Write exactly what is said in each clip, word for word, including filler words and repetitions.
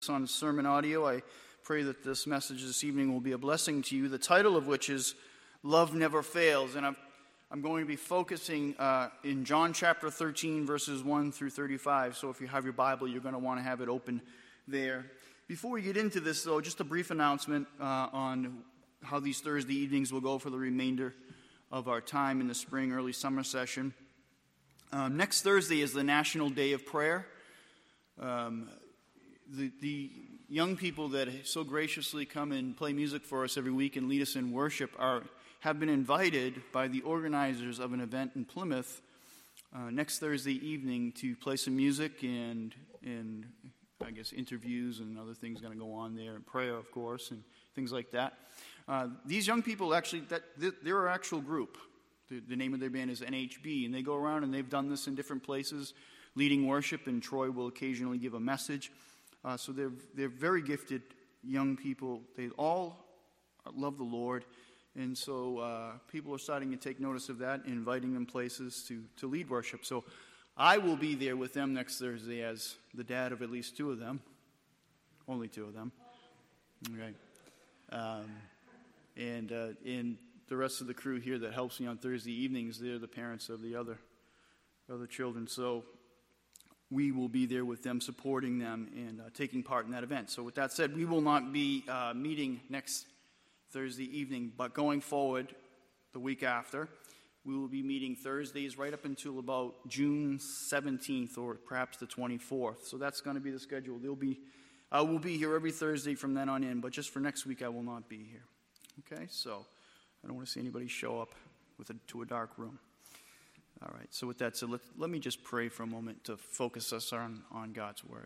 On sermon audio. I pray that this message this evening will be a blessing to you, the title of which is Love Never Fails. And I'm, I'm going to be focusing uh, in John chapter thirteen, verses one through thirty-five. So if you have your Bible, you're going to want to have it open there. Before we get into this, though, just a brief announcement uh, on how these Thursday evenings will go for the remainder of our time in the spring, early summer session. Um, next Thursday is the National Day of Prayer. Um, The, the young people that so graciously come and play music for us every week and lead us in worship are have been invited by the organizers of an event in Plymouth uh, next Thursday evening to play some music and and I guess interviews and other things going to go on there, and prayer, of course, and things like that. Uh, these young people actually, that they're our actual group. The, the name of their band is N H B, and they go around and they've done this in different places, leading worship, and Troy will occasionally give a message. Uh, so they're they're very gifted young people. They all love the Lord, and so uh, people are starting to take notice of that, inviting them places to, to lead worship. So I will be there with them next Thursday as the dad of at least two of them, only two of them. Okay, um, and uh, and the rest of the crew here that helps me on Thursday evenings, they're the parents of the other other children. So we will be there with them, supporting them and uh, taking part in that event. So with that said, we will not be uh, meeting next Thursday evening, but going forward, the week after, we will be meeting Thursdays right up until about June seventeenth or perhaps the twenty-fourth. So that's going to be the schedule. There'll be, I will be here every Thursday from then on in, but just for next week, I will not be here. Okay, so I don't want to see anybody show up with a, to a dark room. All right, so with that said, let, let me just pray for a moment to focus us on, on God's Word.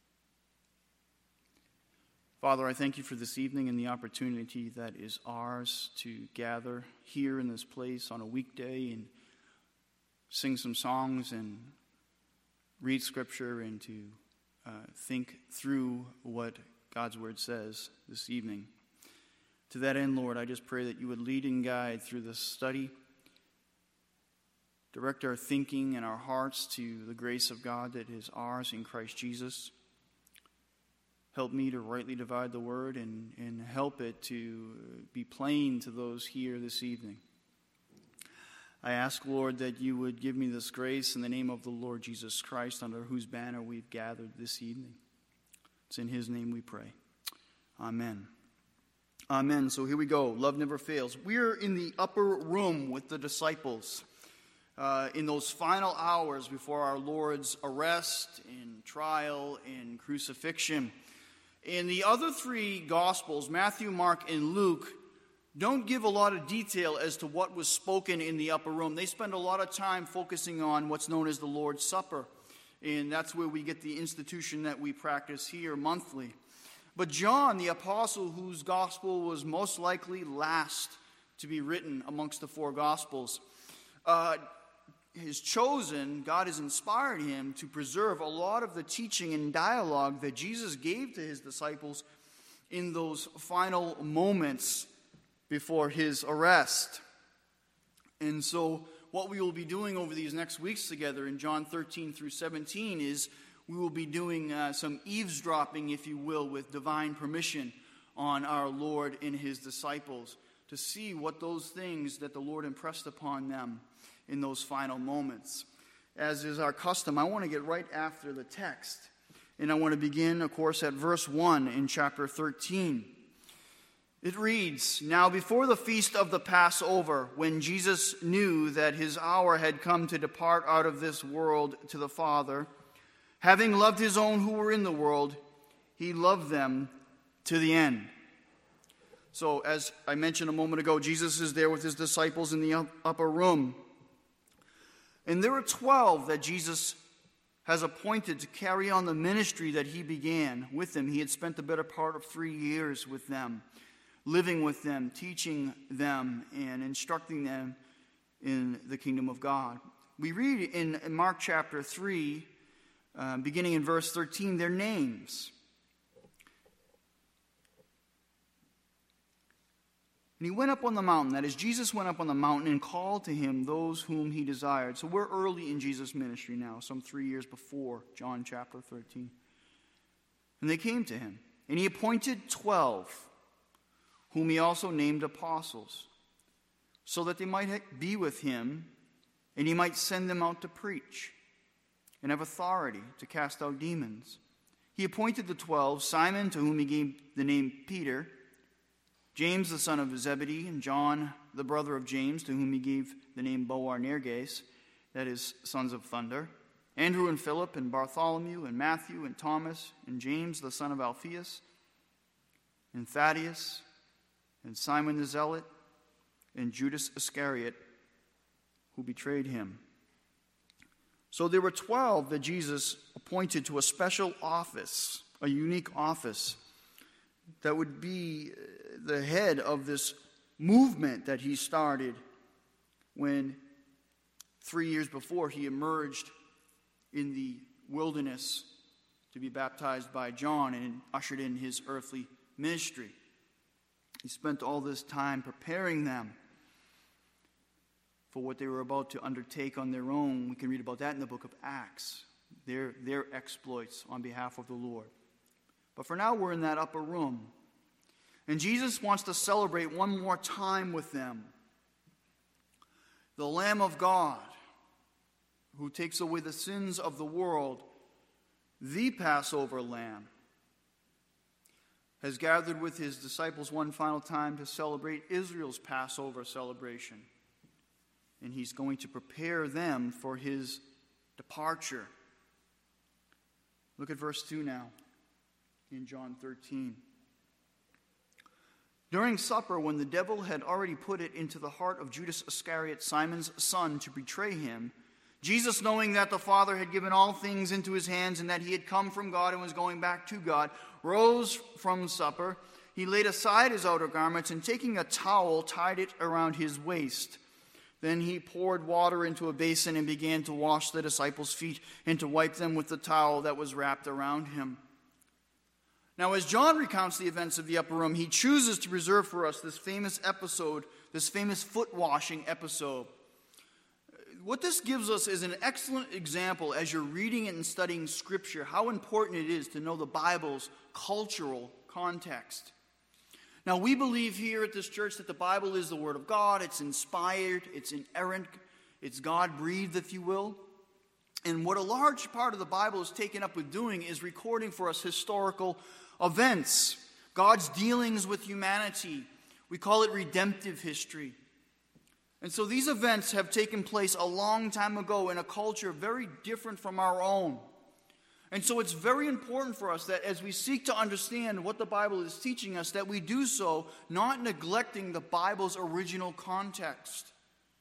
Father, I thank you for this evening and the opportunity that is ours to gather here in this place on a weekday and sing some songs and read Scripture and to uh, think through what God's Word says this evening. To that end, Lord, I just pray that you would lead and guide through this study. Direct our thinking and our hearts to the grace of God that is ours in Christ Jesus. Help me to rightly divide the word and, and help it to be plain to those here this evening. I ask, Lord, that you would give me this grace in the name of the Lord Jesus Christ, under whose banner we've gathered this evening. It's in his name we pray. Amen. Amen. So here we go. Love never fails. We're in the upper room with the disciples. Uh, in those final hours before our Lord's arrest and trial and crucifixion. In the other three Gospels, Matthew, Mark, and Luke, don't give a lot of detail as to what was spoken in the upper room. They spend a lot of time focusing on what's known as the Lord's Supper, and that's where we get the institution that we practice here monthly. But John, the apostle whose gospel was most likely last to be written amongst the four Gospels, uh, has chosen, God has inspired him to preserve a lot of the teaching and dialogue that Jesus gave to his disciples in those final moments before his arrest. And so what we will be doing over these next weeks together in John thirteen through seventeen is we will be doing uh, some eavesdropping, if you will, with divine permission on our Lord and his disciples to see what those things that the Lord impressed upon them in those final moments. As is our custom, I want to get right after the text. And I want to begin, of course, at verse one in chapter thirteen. It reads, "Now before the feast of the Passover, when Jesus knew that his hour had come to depart out of this world to the Father, having loved his own who were in the world, he loved them to the end." So, as I mentioned a moment ago, Jesus is there with his disciples in the upper room. And there are twelve that Jesus has appointed to carry on the ministry that he began with them. He had spent the better part of three years with them, living with them, teaching them, and instructing them in the kingdom of God. We read in Mark chapter three, uh, beginning in verse thirteen, their names. And he went up on the mountain, that is, Jesus went up on the mountain and called to him those whom he desired. So we're early in Jesus' ministry now, some three years before John chapter thirteen. And they came to him, and he appointed twelve, whom he also named apostles, so that they might be with him, and he might send them out to preach, and have authority to cast out demons. He appointed the twelve, Simon, to whom he gave the name Peter, James the son of Zebedee, and John the brother of James, to whom he gave the name Boanerges, that is, sons of thunder, Andrew and Philip, and Bartholomew, and Matthew, and Thomas, and James the son of Alphaeus, and Thaddeus, and Simon the Zealot, and Judas Iscariot, who betrayed him. So there were twelve that Jesus appointed to a special office, a unique office, that would be the head of this movement that he started when three years before he emerged in the wilderness to be baptized by John and ushered in his earthly ministry. He spent all this time preparing them for what they were about to undertake on their own. We can read about that in the book of Acts, their, their exploits on behalf of the Lord. But for now, we're in that upper room. And Jesus wants to celebrate one more time with them. The Lamb of God, who takes away the sins of the world, the Passover Lamb, has gathered with his disciples one final time to celebrate Israel's Passover celebration. And he's going to prepare them for his departure. Look at verse two now in John thirteen. During supper, when the devil had already put it into the heart of Judas Iscariot, Simon's son, to betray him, Jesus, knowing that the Father had given all things into his hands and that he had come from God and was going back to God, rose from supper. He laid aside his outer garments and, taking a towel, tied it around his waist. Then he poured water into a basin and began to wash the disciples' feet and to wipe them with the towel that was wrapped around him. Now, as John recounts the events of the upper room, he chooses to preserve for us this famous episode, this famous foot washing episode. What this gives us is an excellent example as you're reading and studying Scripture, how important it is to know the Bible's cultural context. Now, we believe here at this church that the Bible is the Word of God. It's inspired, it's inerrant, it's God-breathed, if you will. And what a large part of the Bible is taken up with doing is recording for us historical events, God's dealings with humanity. We call it redemptive history. And so these events have taken place a long time ago in a culture very different from our own. And so it's very important for us that as we seek to understand what the Bible is teaching us, that we do so not neglecting the Bible's original context.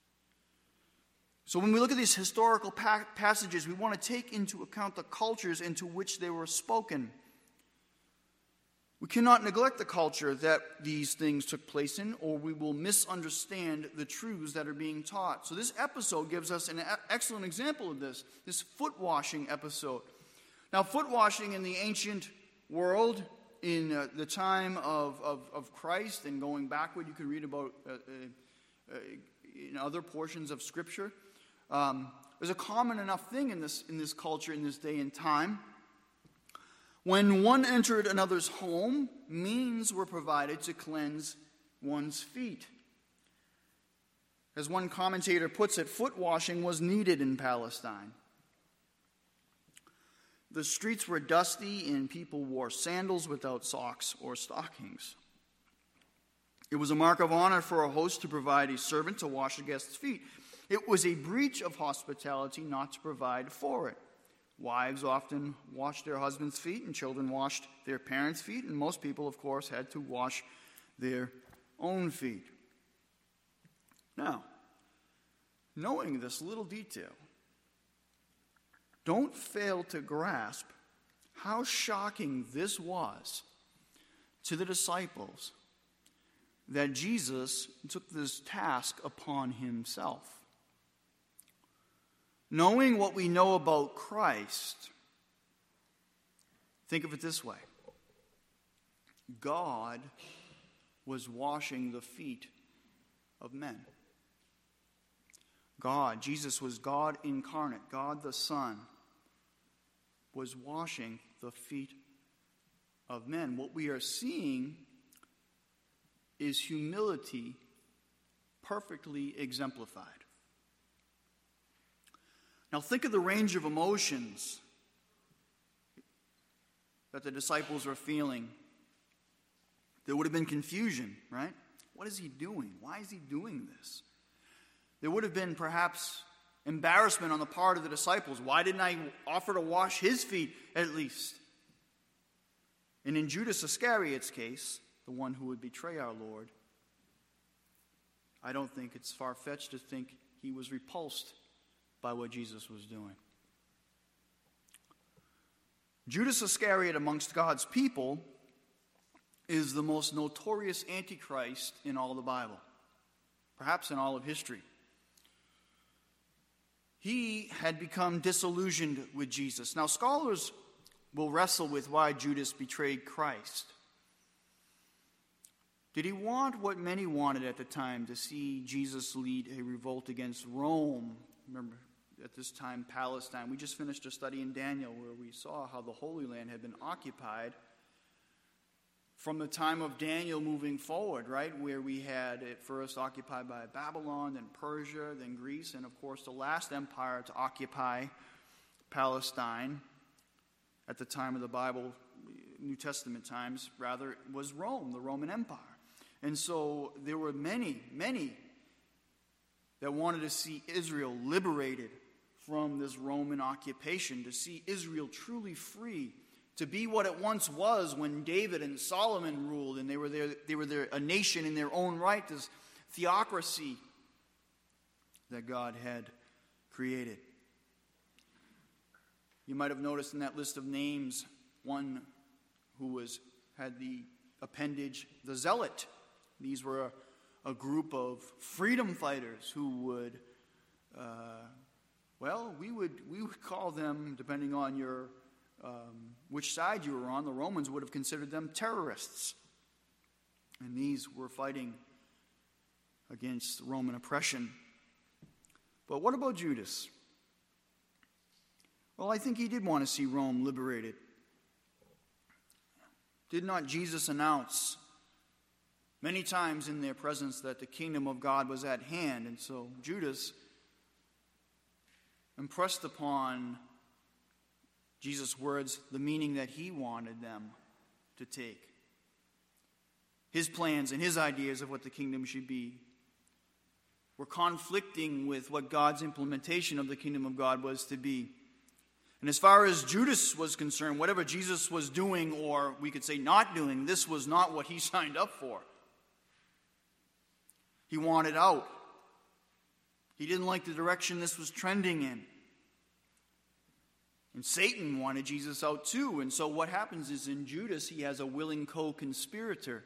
So when we look at these historical pa- passages, we want to take into account the cultures into which they were spoken. We cannot neglect the culture that these things took place in, or we will misunderstand the truths that are being taught. So this episode gives us an excellent example of this, this foot washing episode. Now, foot washing in the ancient world, in uh, the time of, of, of Christ and going backward, you can read about uh, uh, in other portions of Scripture, um, was a common enough thing in this, in this culture, in this day and time. When one entered another's home, means were provided to cleanse one's feet. As one commentator puts it, foot washing was needed in Palestine. The streets were dusty and people wore sandals without socks or stockings. It was a mark of honor for a host to provide a servant to wash a guest's feet. It was a breach of hospitality not to provide for it. Wives often washed their husbands' feet, and children washed their parents' feet, and most people, of course, had to wash their own feet. Now, knowing this little detail, don't fail to grasp how shocking this was to the disciples that Jesus took this task upon himself. Knowing what we know about Christ, think of it this way. God was washing the feet of men. God, Jesus was God incarnate, God the Son, was washing the feet of men. What we are seeing is humility perfectly exemplified. Now think of the range of emotions that the disciples were feeling. There would have been confusion, right? What is he doing? Why is he doing this? There would have been perhaps embarrassment on the part of the disciples. Why didn't I offer to wash his feet at least? And in Judas Iscariot's case, the one who would betray our Lord, I don't think it's far-fetched to think he was repulsed by what Jesus was doing. Judas Iscariot amongst God's people is the most notorious antichrist in all the Bible, perhaps in all of history. He had become disillusioned with Jesus. Now, scholars will wrestle with why Judas betrayed Christ. Did he want what many wanted at the time, to see Jesus lead a revolt against Rome? Remember, at this time, Palestine. We just finished a study in Daniel where we saw how the Holy Land had been occupied from the time of Daniel moving forward, right? Where we had it first occupied by Babylon, then Persia, then Greece, and of course the last empire to occupy Palestine at the time of the Bible, New Testament times, rather, was Rome, the Roman Empire. And so there were many, many that wanted to see Israel liberated from this Roman occupation, to see Israel truly free, to be what it once was when David and Solomon ruled, and they were there, they were there, a nation in their own right, this theocracy that God had created. You might have noticed in that list of names one who was had the appendage, the Zealot. These were a, a group of freedom fighters who would, uh, well, we would we would call them, depending on your um, which side you were on, the Romans would have considered them terrorists. And these were fighting against Roman oppression. But what about Judas? Well, I think he did want to see Rome liberated. Did not Jesus announce many times in their presence that the kingdom of God was at hand? And so Judas impressed upon Jesus' words the meaning that he wanted them to take. His plans and his ideas of what the kingdom should be were conflicting with what God's implementation of the kingdom of God was to be. And as far as Judas was concerned, whatever Jesus was doing, or we could say not doing, this was not what he signed up for. He wanted out. He didn't like the direction this was trending in. And Satan wanted Jesus out too. And so what happens is in Judas, he has a willing co-conspirator.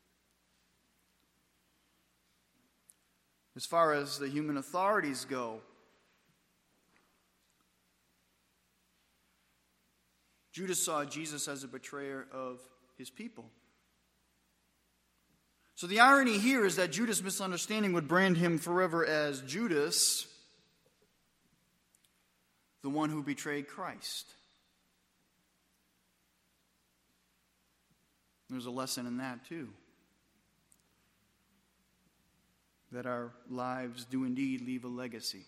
As far as the human authorities go, Judas saw Jesus as a betrayer of his people. So the irony here is that Judas' misunderstanding would brand him forever as Judas, the one who betrayed Christ. There's a lesson in that too. That our lives do indeed leave a legacy.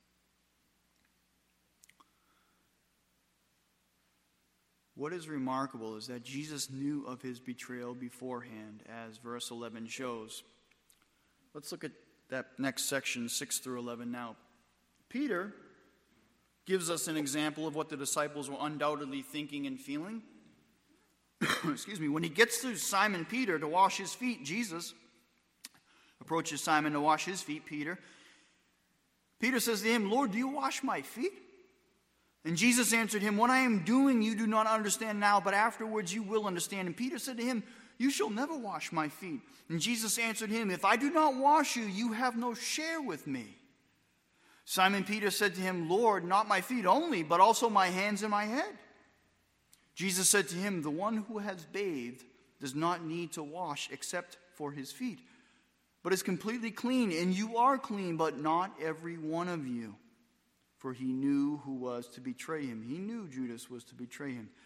What is remarkable is that Jesus knew of his betrayal beforehand, as verse eleven shows. Let's look at that next section, six through eleven now. Peter gives us an example of what the disciples were undoubtedly thinking and feeling. Excuse me. When he gets to Simon Peter to wash his feet, Jesus approaches Simon to wash his feet, Peter. Peter says to him, "Lord, do you wash my feet?" And Jesus answered him, "What I am doing you do not understand now, but afterwards you will understand." And Peter said to him, "You shall never wash my feet." And Jesus answered him, "If I do not wash you, you have no share with me." Simon Peter said to him, "Lord, not my feet only, but also my hands and my head." Jesus said to him, "The one who has bathed does not need to wash except for his feet, but is completely clean, and you are clean, but not every one of you." For he knew who was to betray him. He knew Judas was to betray him.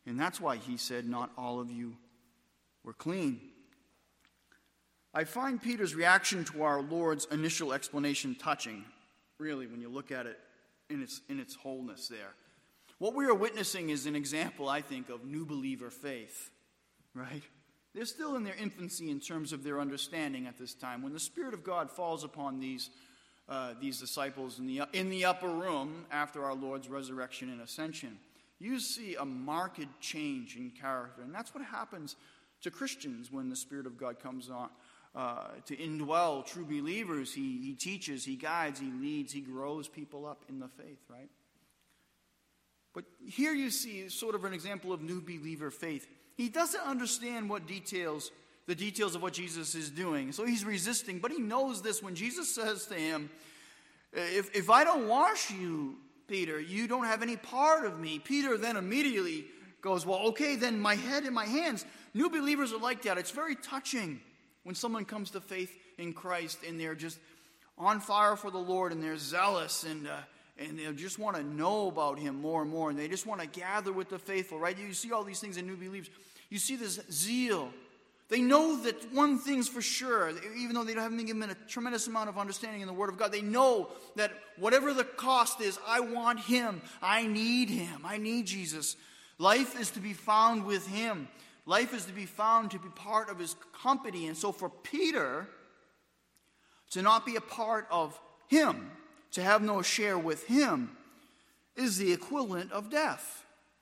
And that's why he said, not all of you were clean. I find Peter's reaction to our Lord's initial explanation touching, really, when you look at it in its, in its wholeness there. What we are witnessing is an example, I think, of new believer faith, right? They're still in their infancy in terms of their understanding at this time. When the Spirit of God falls upon these uh, these disciples in the, in the upper room after our Lord's resurrection and ascension, you see a marked change in character. And that's what happens to Christians when the Spirit of God comes on uh, to indwell true believers. He, he teaches, he guides, he leads, he grows people up in the faith, right? But here you see sort of an example of new believer faith. He doesn't understand what details, the details of what Jesus is doing. So he's resisting, but he knows this when Jesus says to him, if, if I don't wash you, Peter, you don't have any part of me. Peter then immediately goes, well, okay, then my head and my hands. New believers are like that. It's very touching when someone comes to faith in Christ and they're just on fire for the Lord and they're zealous and uh, and they just want to know about him more and more, and they just want to gather with the faithful, right? You see all these things in new believers. You see this zeal. They know that one thing's for sure, even though they haven't been given a tremendous amount of understanding in the Word of God. They know that whatever the cost is, I want him. I need him. I need Jesus. Life is to be found with him. Life is to be found to be part of his company. And so for Peter to not be a part of him, to have no share with him, is the equivalent of death.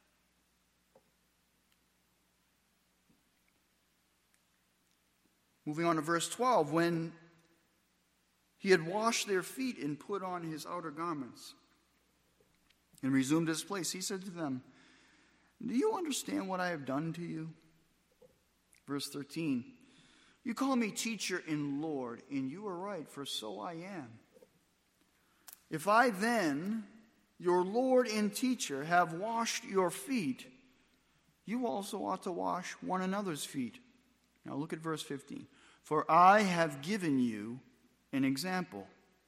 Moving on to verse twelve, when he had washed their feet and put on his outer garments and resumed his place, he said to them, do you understand what I have done to you? Verse thirteen, you call me teacher and Lord, and you are right, for so I am. If I then, your Lord and teacher, have washed your feet, you also ought to wash one another's feet. Now look at verse fifteen. For I have given you an example,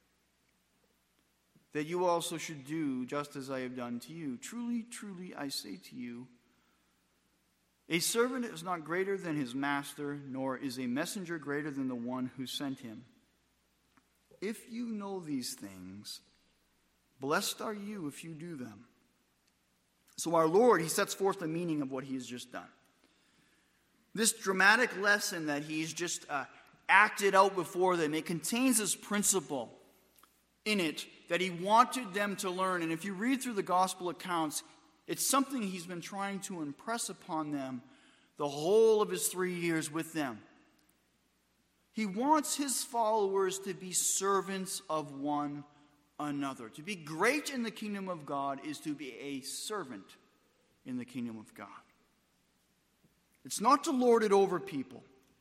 that you also should do just as I have done to you. Truly, truly, I say to you, a servant is not greater than his master, nor is a messenger greater than the one who sent him. If you know these things, blessed are you if you do them. So our Lord, he sets forth the meaning of what he has just done. This dramatic lesson that he's just uh, acted out before them, it contains this principle in it that he wanted them to learn. And if you read through the gospel accounts, it's something he's been trying to impress upon them the whole of his three years with them. He wants his followers to be servants of one another. To be great in the kingdom of God is to be a servant in the kingdom of God. It's not to lord it over people.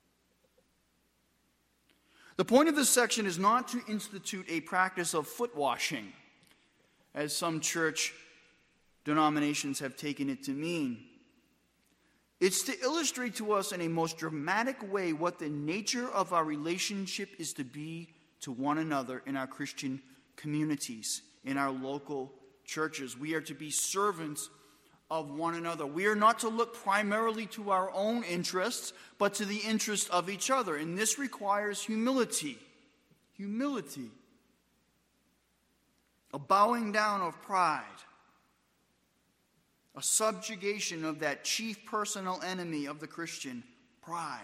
The point of this section is not to institute a practice of foot washing, as some church denominations have taken it to mean. It's to illustrate to us in a most dramatic way what the nature of our relationship is to be to one another in our Christian communities, in our local churches. We are to be servants of one another. We are not to look primarily to our own interests, but to the interest of each other. And this requires humility. Humility. A bowing down of pride. A subjugation of that chief personal enemy of the Christian, pride.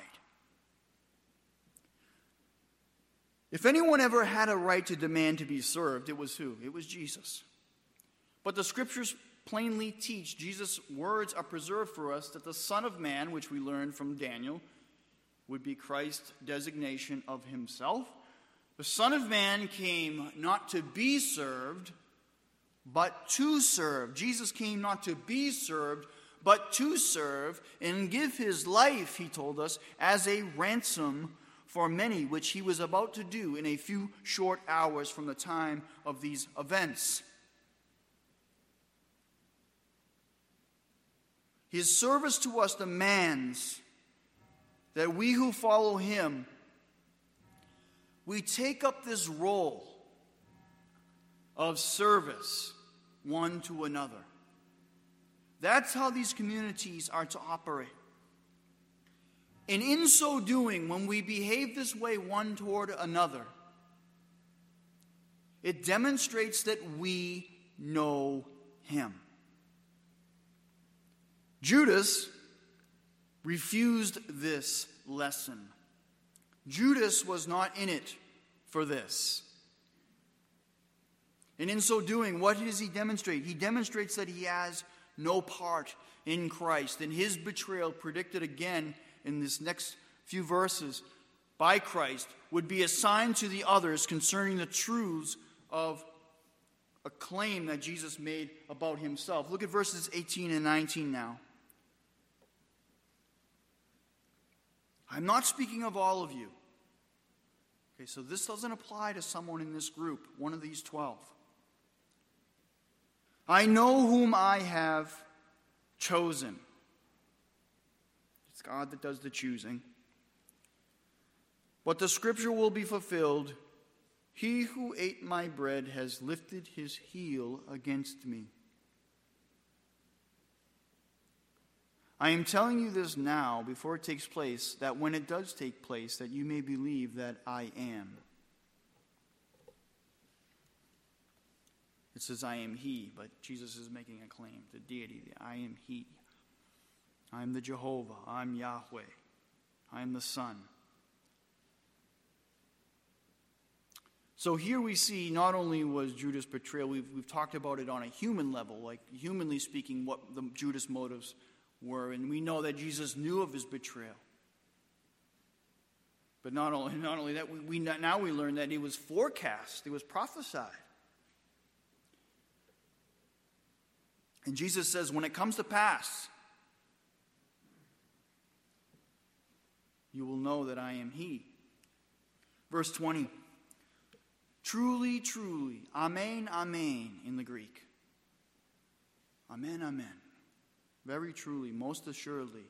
If anyone ever had a right to demand to be served, it was who? It was Jesus. But the scriptures plainly teach, Jesus' words are preserved for us, that the Son of Man, which we learned from Daniel, would be Christ's designation of himself. The Son of Man came not to be served, but to serve. Jesus came not to be served, but to serve and give his life, he told us, as a ransom for many, which he was about to do in a few short hours from the time of these events. His service to us demands that we who follow him, we take up this role of service one to another. That's how these communities are to operate. And in so doing, when we behave this way one toward another, it demonstrates that we know him. Judas refused this lesson. Judas was not in it for this. And in so doing, what does he demonstrate? He demonstrates that he has no part in Christ. And his betrayal, predicted again in this next few verses by Christ, would be a sign to the others concerning the truths of a claim that Jesus made about himself. Look at verses eighteen and nineteen now. I'm not speaking of all of you. Okay, so this doesn't apply to someone in this group, one of these twelve. I know whom I have chosen. It's God that does the choosing. But the scripture will be fulfilled. He who ate my bread has lifted his heel against me. I am telling you this now, before it takes place, that when it does take place, that you may believe that I am. It says, I am he, but Jesus is making a claim to deity. I am he. I am the Jehovah. I am Yahweh. I am the Son. So here we see not only was Judas' betrayal, we've, we've talked about it on a human level, like humanly speaking, what the Judas' motives were. And we know that Jesus knew of his betrayal. But not only, not only that, we, we now we learn that it was forecast, it was prophesied. And Jesus says, when it comes to pass, you will know that I am he. Verse twenty. Truly, truly, amen, amen in the Greek. Amen, amen. Very truly, most assuredly,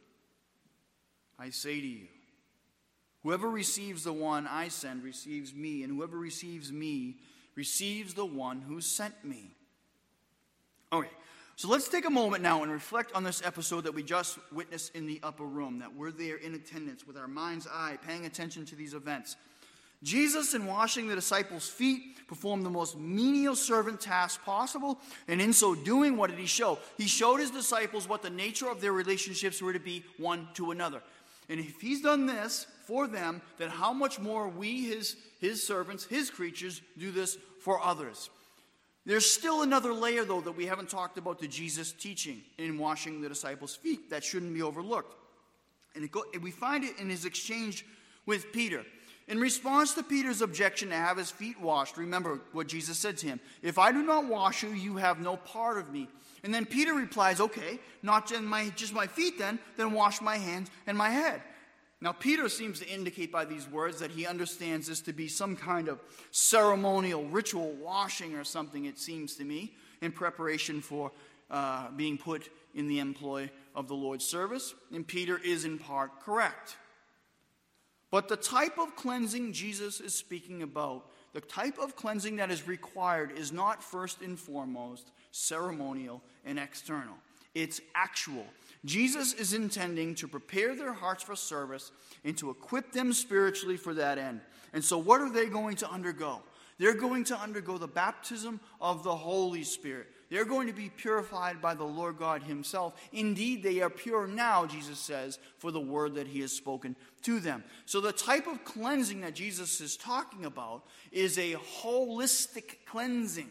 I say to you, whoever receives the one I send receives me, and whoever receives me receives the one who sent me. Okay, so let's take a moment now and reflect on this episode that we just witnessed in the upper room, that we're there in attendance with our mind's eye, paying attention to these events. Jesus, in washing the disciples' feet, performed the most menial servant task possible, and in so doing, what did he show? He showed his disciples what the nature of their relationships were to be one to another. And if he's done this for them, then how much more we, his, his servants, his creatures, do this for others. There's still another layer, though, that we haven't talked about to Jesus' teaching in washing the disciples' feet that shouldn't be overlooked. And it go, we find it in his exchange with Peter. In response to Peter's objection to have his feet washed, remember what Jesus said to him. If I do not wash you, you have no part of me. And then Peter replies, okay, not just my, just my feet then, then wash my hands and my head. Now Peter seems to indicate by these words that he understands this to be some kind of ceremonial ritual washing or something, it seems to me, in preparation for uh, being put in the employ of the Lord's service. And Peter is in part correct. But the type of cleansing Jesus is speaking about, the type of cleansing that is required, is not first and foremost ceremonial and external. It's actual. Jesus is intending to prepare their hearts for service and to equip them spiritually for that end. And so what are they going to undergo? They're going to undergo the baptism of the Holy Spirit. They're going to be purified by the Lord God himself. Indeed, they are pure now, Jesus says, for the word that he has spoken to them. So the type of cleansing that Jesus is talking about is a holistic cleansing.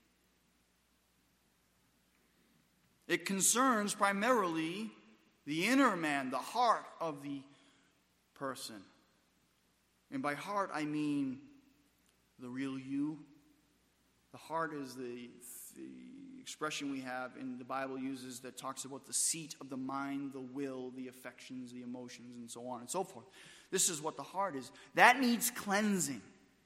It concerns primarily the inner man, the heart of the person. And by heart, I mean the real you. The heart is the, the expression we have in the Bible uses that talks about the seat of the mind, the will, the affections, the emotions, and so on and so forth. This is what the heart is. That needs cleansing.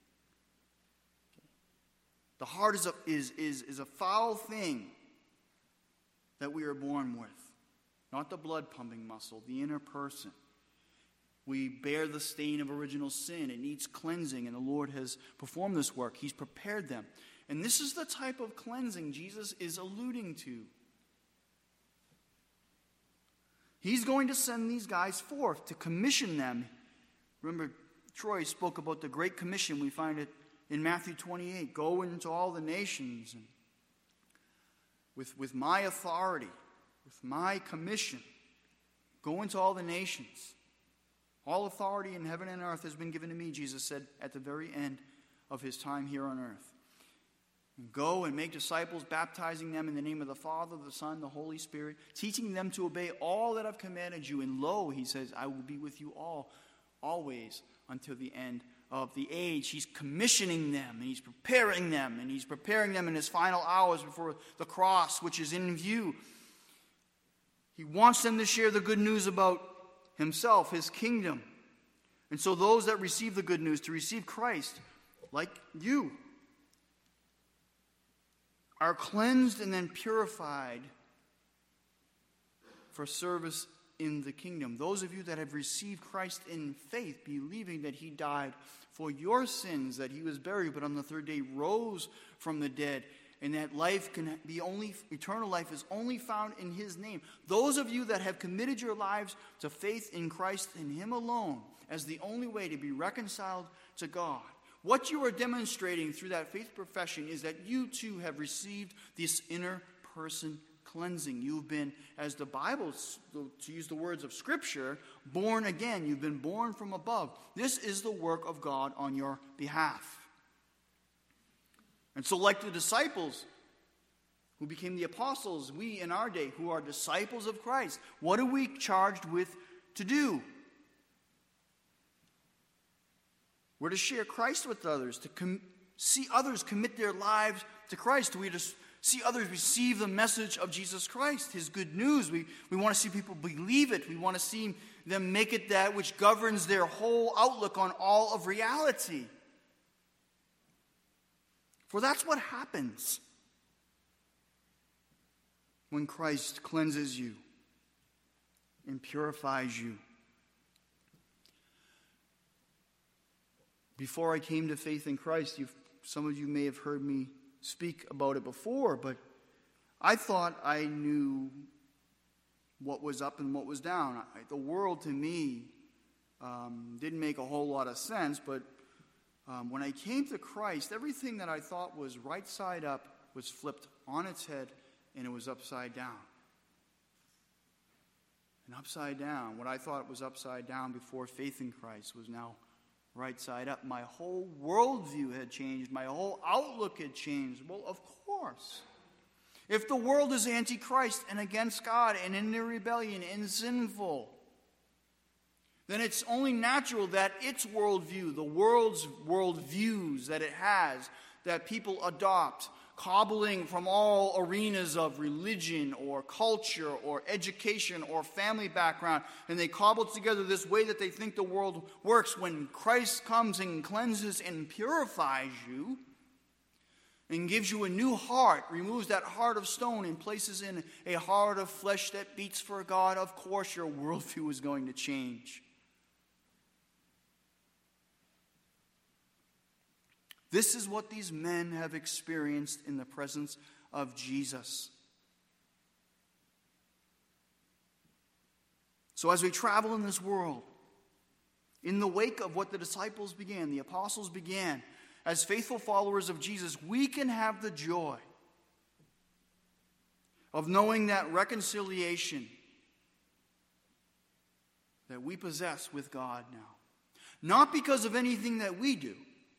The heart is a, is, is, is a foul thing that we are born with. Not the blood-pumping muscle, the inner person. We bear the stain of original sin. It needs cleansing, and the Lord has performed this work. He's prepared them. And this is the type of cleansing Jesus is alluding to. He's going to send these guys forth to commission them. Remember, Troy spoke about the Great Commission. We find it in Matthew twenty-eight. Go into all the nations and with, with my authority, with my commission, go into all the nations. All authority in heaven and earth has been given to me, Jesus said at the very end of his time here on earth. And go and make disciples, baptizing them in the name of the Father, the Son, the Holy Spirit, teaching them to obey all that I've commanded you. And lo, he says, I will be with you all, always, until the end of the age. He's commissioning them, and he's preparing them, and he's preparing them in his final hours before the cross, which is in view. He wants them to share the good news about himself, his kingdom. And so those that receive the good news, to receive Christ, like you, are cleansed and then purified for service in the kingdom. Those of you that have received Christ in faith, believing that he died for your sins, that he was buried, but on the third day rose from the dead, and that life can be only, eternal life is only found in his name. Those of you that have committed your lives to faith in Christ and him alone as the only way to be reconciled to God, what you are demonstrating through that faith profession is that you too have received this inner person cleansing. You've been, as the Bible, to use the words of Scripture, born again. You've been born from above. This is the work of God on your behalf. And so like the disciples who became the apostles, we in our day who are disciples of Christ, what are we charged with to do? We're to share Christ with others, to com- see others commit their lives to Christ. We're to see others receive the message of Jesus Christ, his good news. We, we want to see people believe it. We want to see them make it that which governs their whole outlook on all of reality. For that's what happens when Christ cleanses you and purifies you. Before I came to faith in Christ, you've, some of you may have heard me speak about it before, but I thought I knew what was up and what was down. I, the world to me um, didn't make a whole lot of sense, but um, when I came to Christ, everything that I thought was right side up was flipped on its head, and it was upside down. And upside down, what I thought was upside down before faith in Christ was now right side up. My whole worldview had changed. My whole outlook had changed. Well, of course. If the world is anti-Christ and against God and in their rebellion and sinful, then it's only natural that its worldview, the world's worldviews that it has, that people adopt, cobbling from all arenas of religion or culture or education or family background, and they cobble together this way that they think the world works. When Christ comes and cleanses and purifies you and gives you a new heart, removes that heart of stone and places in a heart of flesh that beats for God, of course your worldview is going to change. This is what these men have experienced in the presence of Jesus. So as we travel in this world, in the wake of what the disciples began, the apostles began, as faithful followers of Jesus, we can have the joy of knowing that reconciliation that we possess with God now. Not because of anything that we do.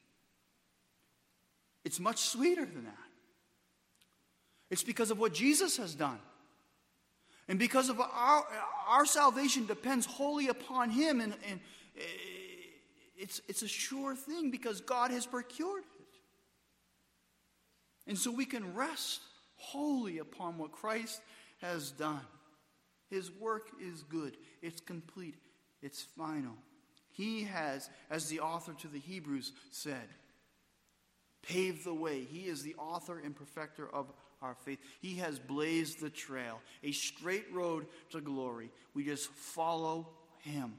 It's much sweeter than that. It's because of what Jesus has done. And because of our, our salvation depends wholly upon him. And, and it's, it's a sure thing because God has procured it. And so we can rest wholly upon what Christ has done. His work is good. It's complete. It's final. He has, as the author to the Hebrews said, paved the way. He is the author and perfecter of our faith. He has blazed the trail, a straight road to glory. We just follow him.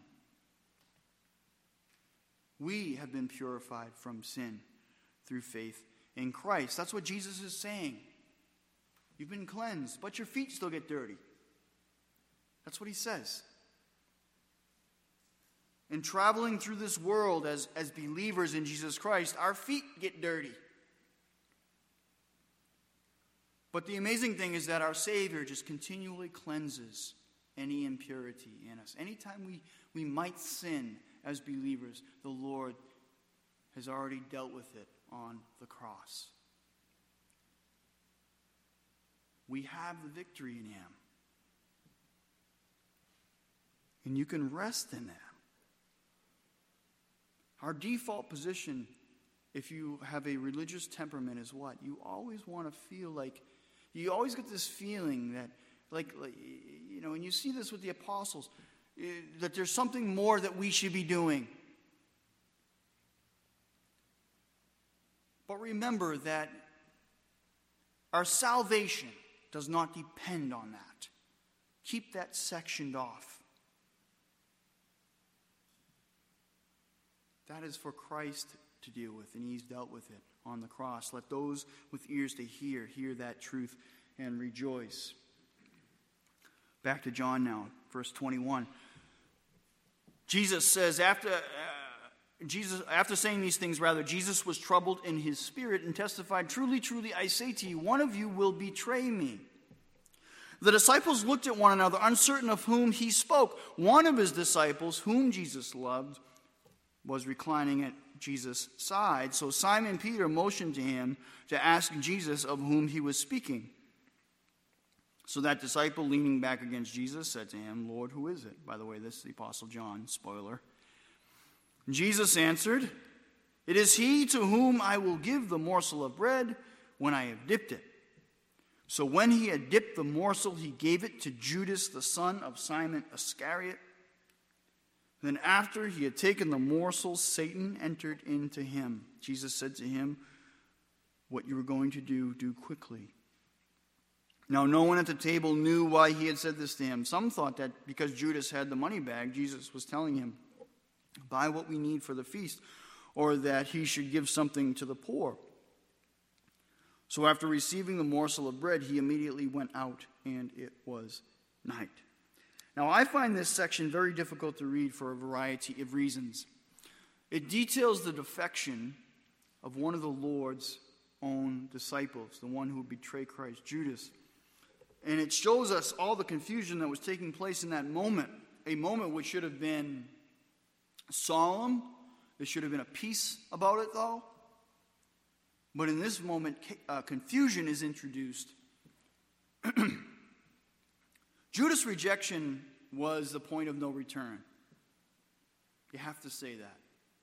We have been purified from sin through faith in Christ. That's what Jesus is saying. You've been cleansed, but your feet still get dirty. That's what he says. In traveling through this world as, as believers in Jesus Christ, our feet get dirty. But the amazing thing is that our Savior just continually cleanses any impurity in us. Anytime we, we might sin as believers, the Lord has already dealt with it on the cross. We have the victory in Him. And you can rest in that. Our default position, if you have a religious temperament, is what? You always want to feel like, you always get this feeling that, like, like you know, and you see this with the apostles, that there's something more that we should be doing. But remember that our salvation does not depend on that. Keep that sectioned off. That is for Christ to deal with, and He's dealt with it on the cross. Let those with ears to hear, hear that truth and rejoice. Back to John now, verse twenty-one. Jesus says, after uh, Jesus, after saying these things, rather, Jesus was troubled in his spirit and testified, "Truly, truly, I say to you, one of you will betray me." The disciples looked at one another, uncertain of whom he spoke. One of his disciples, whom Jesus loved, was reclining at Jesus' side. So Simon Peter motioned to him to ask Jesus of whom he was speaking. So that disciple, leaning back against Jesus, said to him, "Lord, who is it?" By the way, this is the Apostle John, spoiler. Jesus answered, "It is he to whom I will give the morsel of bread when I have dipped it." So when he had dipped the morsel, he gave it to Judas, the son of Simon Iscariot. Then after he had taken the morsel, Satan entered into him. Jesus said to him, "What you are going to do, do quickly." Now no one at the table knew why he had said this to him. Some thought that because Judas had the money bag, Jesus was telling him, "Buy what we need for the feast," or that he should give something to the poor. So after receiving the morsel of bread, he immediately went out, and it was night. Now, I find this section very difficult to read for a variety of reasons. It details the defection of one of the Lord's own disciples, the one who would betray Christ, Judas. And it shows us all the confusion that was taking place in that moment, a moment which should have been solemn. There should have been a peace about it, though. But in this moment, uh, confusion is introduced. Judas' rejection was the point of no return. You have to say that.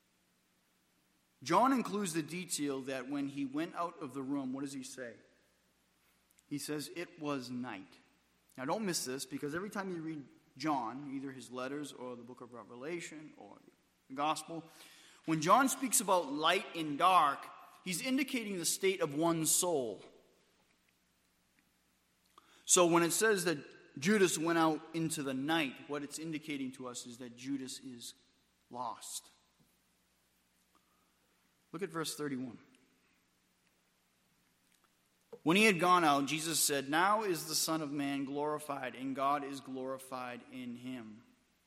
John includes the detail that when he went out of the room, what does he say? He says, "It was night." Now don't miss this, because every time you read John, either his letters or the book of Revelation or the gospel, when John speaks about light and dark, he's indicating the state of one's soul. So when it says that Judas went out into the night, what it's indicating to us is that Judas is lost. Look at verse thirty-one. When he had gone out, Jesus said, "Now is the Son of Man glorified, and God is glorified in him."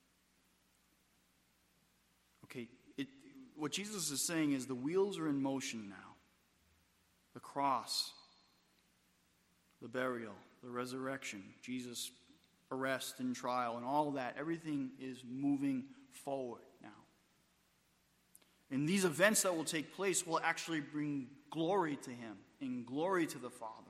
Okay, it, what Jesus is saying is the wheels are in motion now. The cross, the burial, the resurrection, Jesus' arrest and trial, and all that, everything is moving forward now. And these events that will take place will actually bring glory to him and glory to the Father.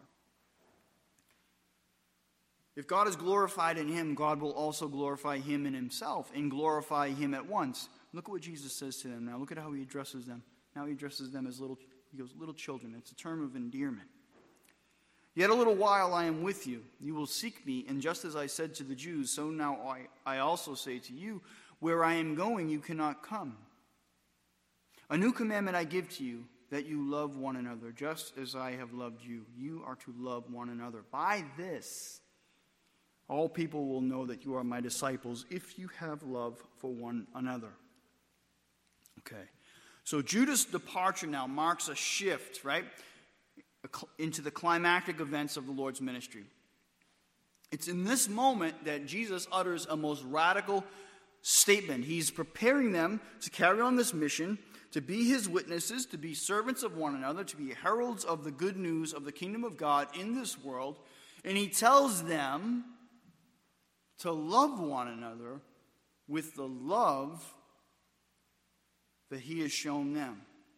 If God is glorified in him, God will also glorify him in himself and glorify him at once. Look at what Jesus says to them now. Look at how he addresses them. Now he addresses them as little, he goes, little children. It's a term of endearment. "Yet a little while I am with you. You will seek me, and just as I said to the Jews, so now I, I also say to you, where I am going you cannot come. A new commandment I give to you, that you love one another, just as I have loved you. You are to love one another. By this, all people will know that you are my disciples, if you have love for one another." Okay, so Judas' departure now marks a shift, right, into the climactic events of the Lord's ministry. It's in this moment that Jesus utters a most radical statement. He's preparing them to carry on this mission, to be his witnesses, to be servants of one another, to be heralds of the good news of the kingdom of God in this world. And he tells them to love one another with the love that he has shown them.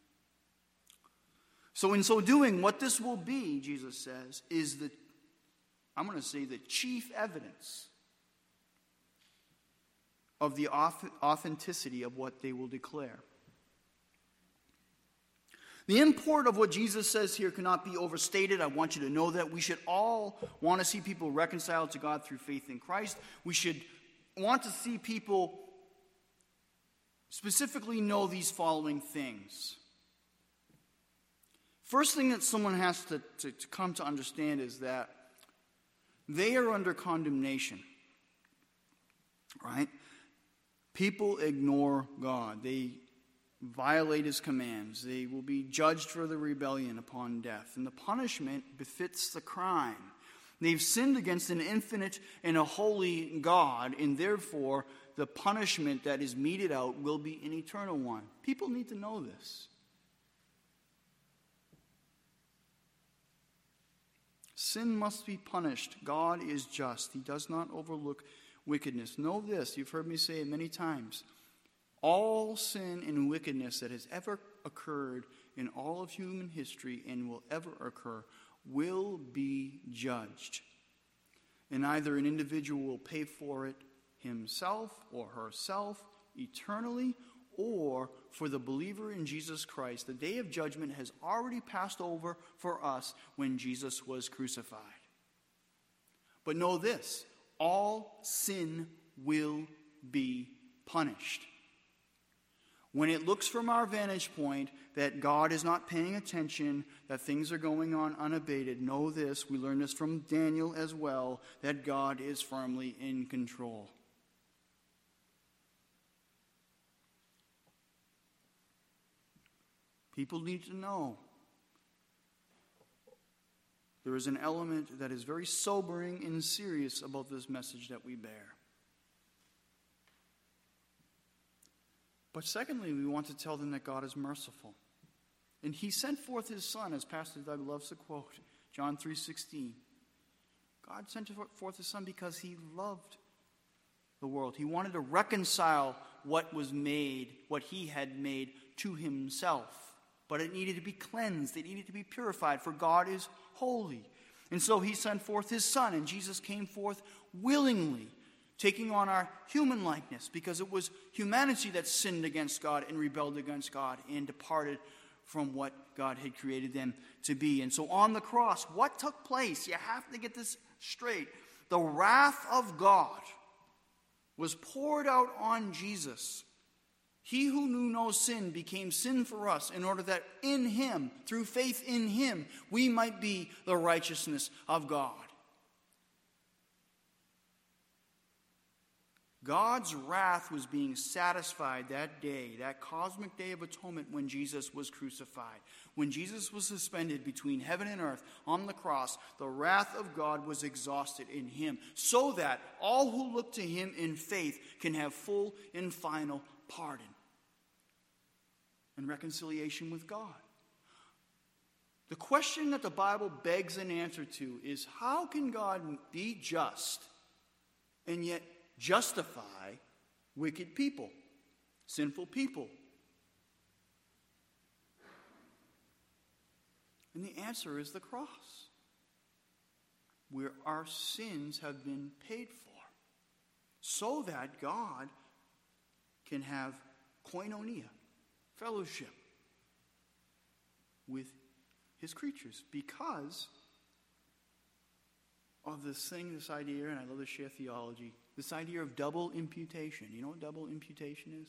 So in so doing, what this will be, Jesus says, is the, I'm going to say, the chief evidence of the authenticity of what they will declare. The import of what Jesus says here cannot be overstated. I want you to know that. We should all want to see people reconciled to God through faith in Christ. We should want to see people specifically know these following things. First thing that someone has to, to, to come to understand is that they are under condemnation. Right? People ignore God. They violate his commands. They will be judged for the rebellion upon death. And the punishment befits the crime. They've sinned against an infinite and a holy God, and therefore the punishment that is meted out will be an eternal one. People need to know this. Sin must be punished. God is just. He does not overlook wickedness. Know this, you've heard me say it many times. All sin and wickedness that has ever occurred in all of human history and will ever occur will be judged. And either an individual will pay for it himself or herself eternally, or for the believer in Jesus Christ, the day of judgment has already passed over for us when Jesus was crucified. But know this, all sin will be punished. When it looks from our vantage point that God is not paying attention, that things are going on unabated, know this, we learn this from Daniel as well, that God is firmly in control. People need to know there is an element that is very sobering and serious about this message that we bear. But secondly, we want to tell them that God is merciful. And he sent forth his Son, as Pastor Doug loves to quote, John three sixteen. God sent forth his Son because he loved the world. He wanted to reconcile what was made, what he had made, to himself. But it needed to be cleansed. It needed to be purified, for God is holy. And so he sent forth his Son, and Jesus came forth willingly, taking on our human likeness, because it was humanity that sinned against God and rebelled against God and departed from what God had created them to be. And so on the cross, what took place? You have to get this straight. The wrath of God was poured out on Jesus. He who knew no sin became sin for us in order that in him, through faith in him, we might be the righteousness of God. God's wrath was being satisfied that day, that cosmic day of atonement when Jesus was crucified. When Jesus was suspended between heaven and earth on the cross, the wrath of God was exhausted in him, so that all who look to him in faith can have full and final pardon and reconciliation with God. The question that the Bible begs an answer to is, how can God be just and yet justify wicked people, sinful people? And the answer is the cross, where our sins have been paid for, so that God can have koinonia, fellowship with his creatures, because of this thing, this idea, and I love to share theology, this idea of double imputation. You know what double imputation is?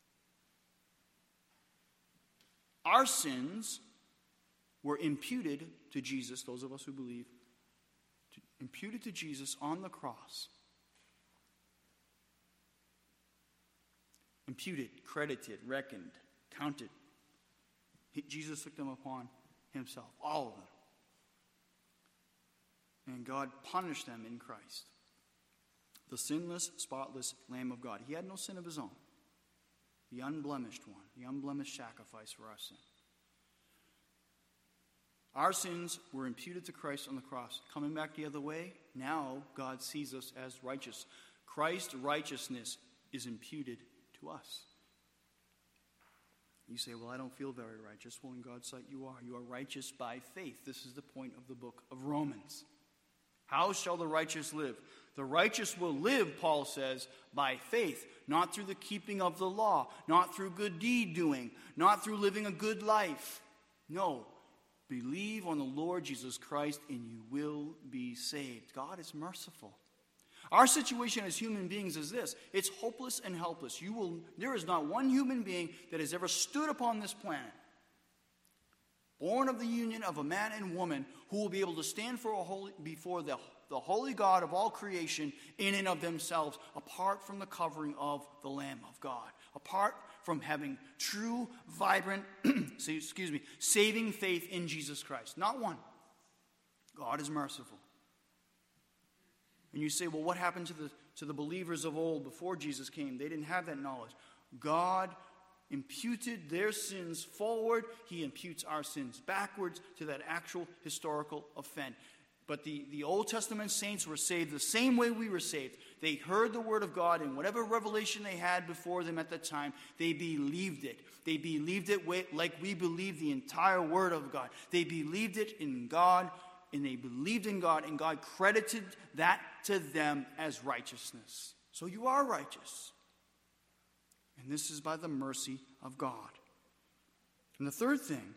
Our sins were imputed to Jesus, those of us who believe, to, imputed to Jesus on the cross. Imputed, credited, reckoned, counted. He, Jesus took them upon himself, all of them. And God punished them in Christ. The sinless, spotless Lamb of God. He had no sin of his own. The unblemished one. The unblemished sacrifice for our sin. Our sins were imputed to Christ on the cross. Coming back the other way, now God sees us as righteous. Christ's righteousness is imputed to us. You say, well, I don't feel very righteous. Well, in God's sight, you are. You are righteous by faith. This is the point of the book of Romans. How shall the righteous live? The righteous will live, Paul says, by faith, not through the keeping of the law, not through good deed doing, not through living a good life. No, believe on the Lord Jesus Christ and you will be saved. God is merciful. Our situation as human beings is this. It's hopeless and helpless. You will, there is not one human being that has ever stood upon this planet, born of the union of a man and woman, who will be able to stand for a holy, before the, the holy God of all creation in and of themselves, apart from the covering of the Lamb of God, apart from having true, vibrant, excuse me, saving faith in Jesus Christ. Not one. God is merciful. And you say, well, what happened to the, to the believers of old before Jesus came? They didn't have that knowledge. God imputed their sins forward. He imputes our sins backwards to that actual historical offense. But the, the Old Testament saints were saved the same way we were saved. They heard the word of God, and whatever revelation they had before them at the time, they believed it. They believed it like we believe the entire word of God. They believed it in God, and they believed in God, and God credited that to them as righteousness. So you are righteous. And this is by the mercy of God. And the third thing,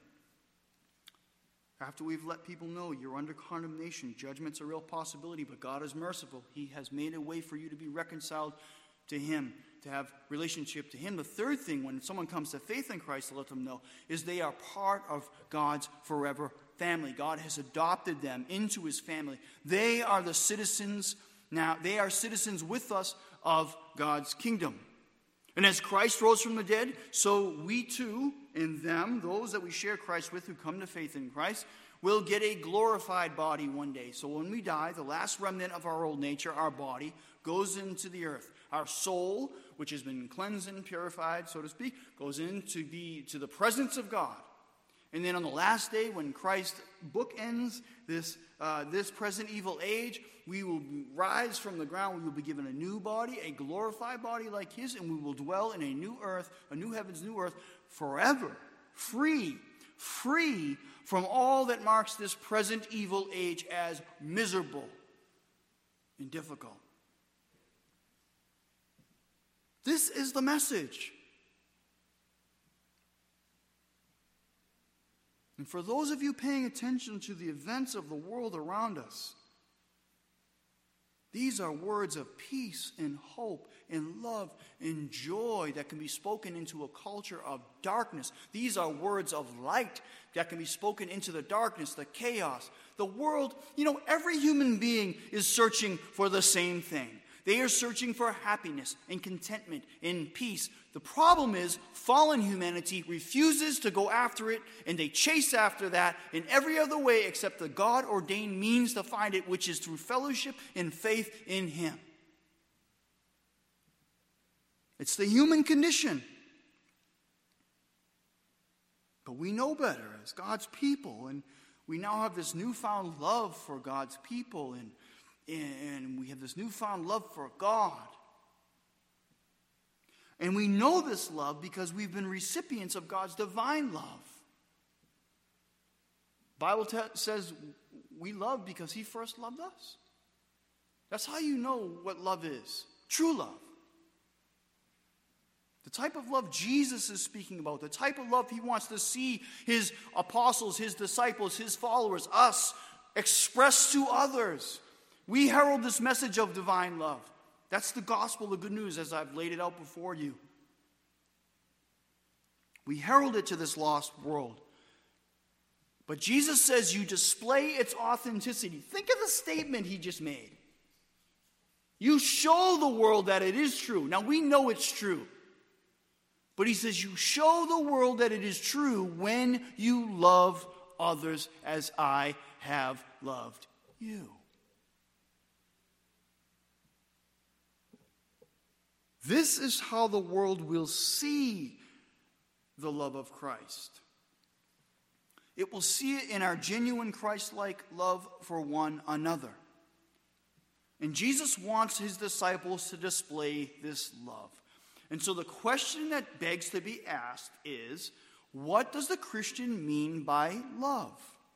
after we've let people know you're under condemnation, judgment's a real possibility, but God is merciful. He has made a way for you to be reconciled to Him, to have relationship to Him. The third thing, when someone comes to faith in Christ, to let them know, is they are part of God's forever family. God has adopted them into His family. They are the citizens now. They are citizens with us of God's kingdom. And as Christ rose from the dead, so we too, in them, those that we share Christ with who come to faith in Christ, will get a glorified body one day. So when we die, the last remnant of our old nature, our body, goes into the earth. Our soul, which has been cleansed and purified, so to speak, goes into the, to the presence of God. And then on the last day, when Christ bookends this, uh, this present evil age, we will rise from the ground. We will be given a new body, a glorified body like His, and we will dwell in a new earth, a new heavens, new earth, forever, free, free from all that marks this present evil age as miserable and difficult. This is the message. And for those of you paying attention to the events of the world around us, these are words of peace and hope and love and joy that can be spoken into a culture of darkness. These are words of light that can be spoken into the darkness, the chaos. The world, you know, every human being is searching for the same thing. They are searching for happiness and contentment and peace. The problem is fallen humanity refuses to go after it, and they chase after that in every other way except the God-ordained means to find it, which is through fellowship and faith in Him. It's the human condition. But we know better as God's people, and we now have this newfound love for God's people, and And we have this newfound love for God. And we know this love because we've been recipients of God's divine love. The Bible te- says we love because He first loved us. That's how you know what love is. True love. The type of love Jesus is speaking about. The type of love He wants to see His apostles, His disciples, His followers, us, express to others. We herald this message of divine love. That's the gospel, the good news, as I've laid it out before you. We herald it to this lost world. But Jesus says you display its authenticity. Think of the statement He just made. You show the world that it is true. Now, we know it's true. But He says you show the world that it is true when you love others as I have loved you. This is how the world will see the love of Christ. It will see it in our genuine Christ-like love for one another. And Jesus wants his disciples to display this love. And so the question that begs to be asked is, what does the Christian mean by love?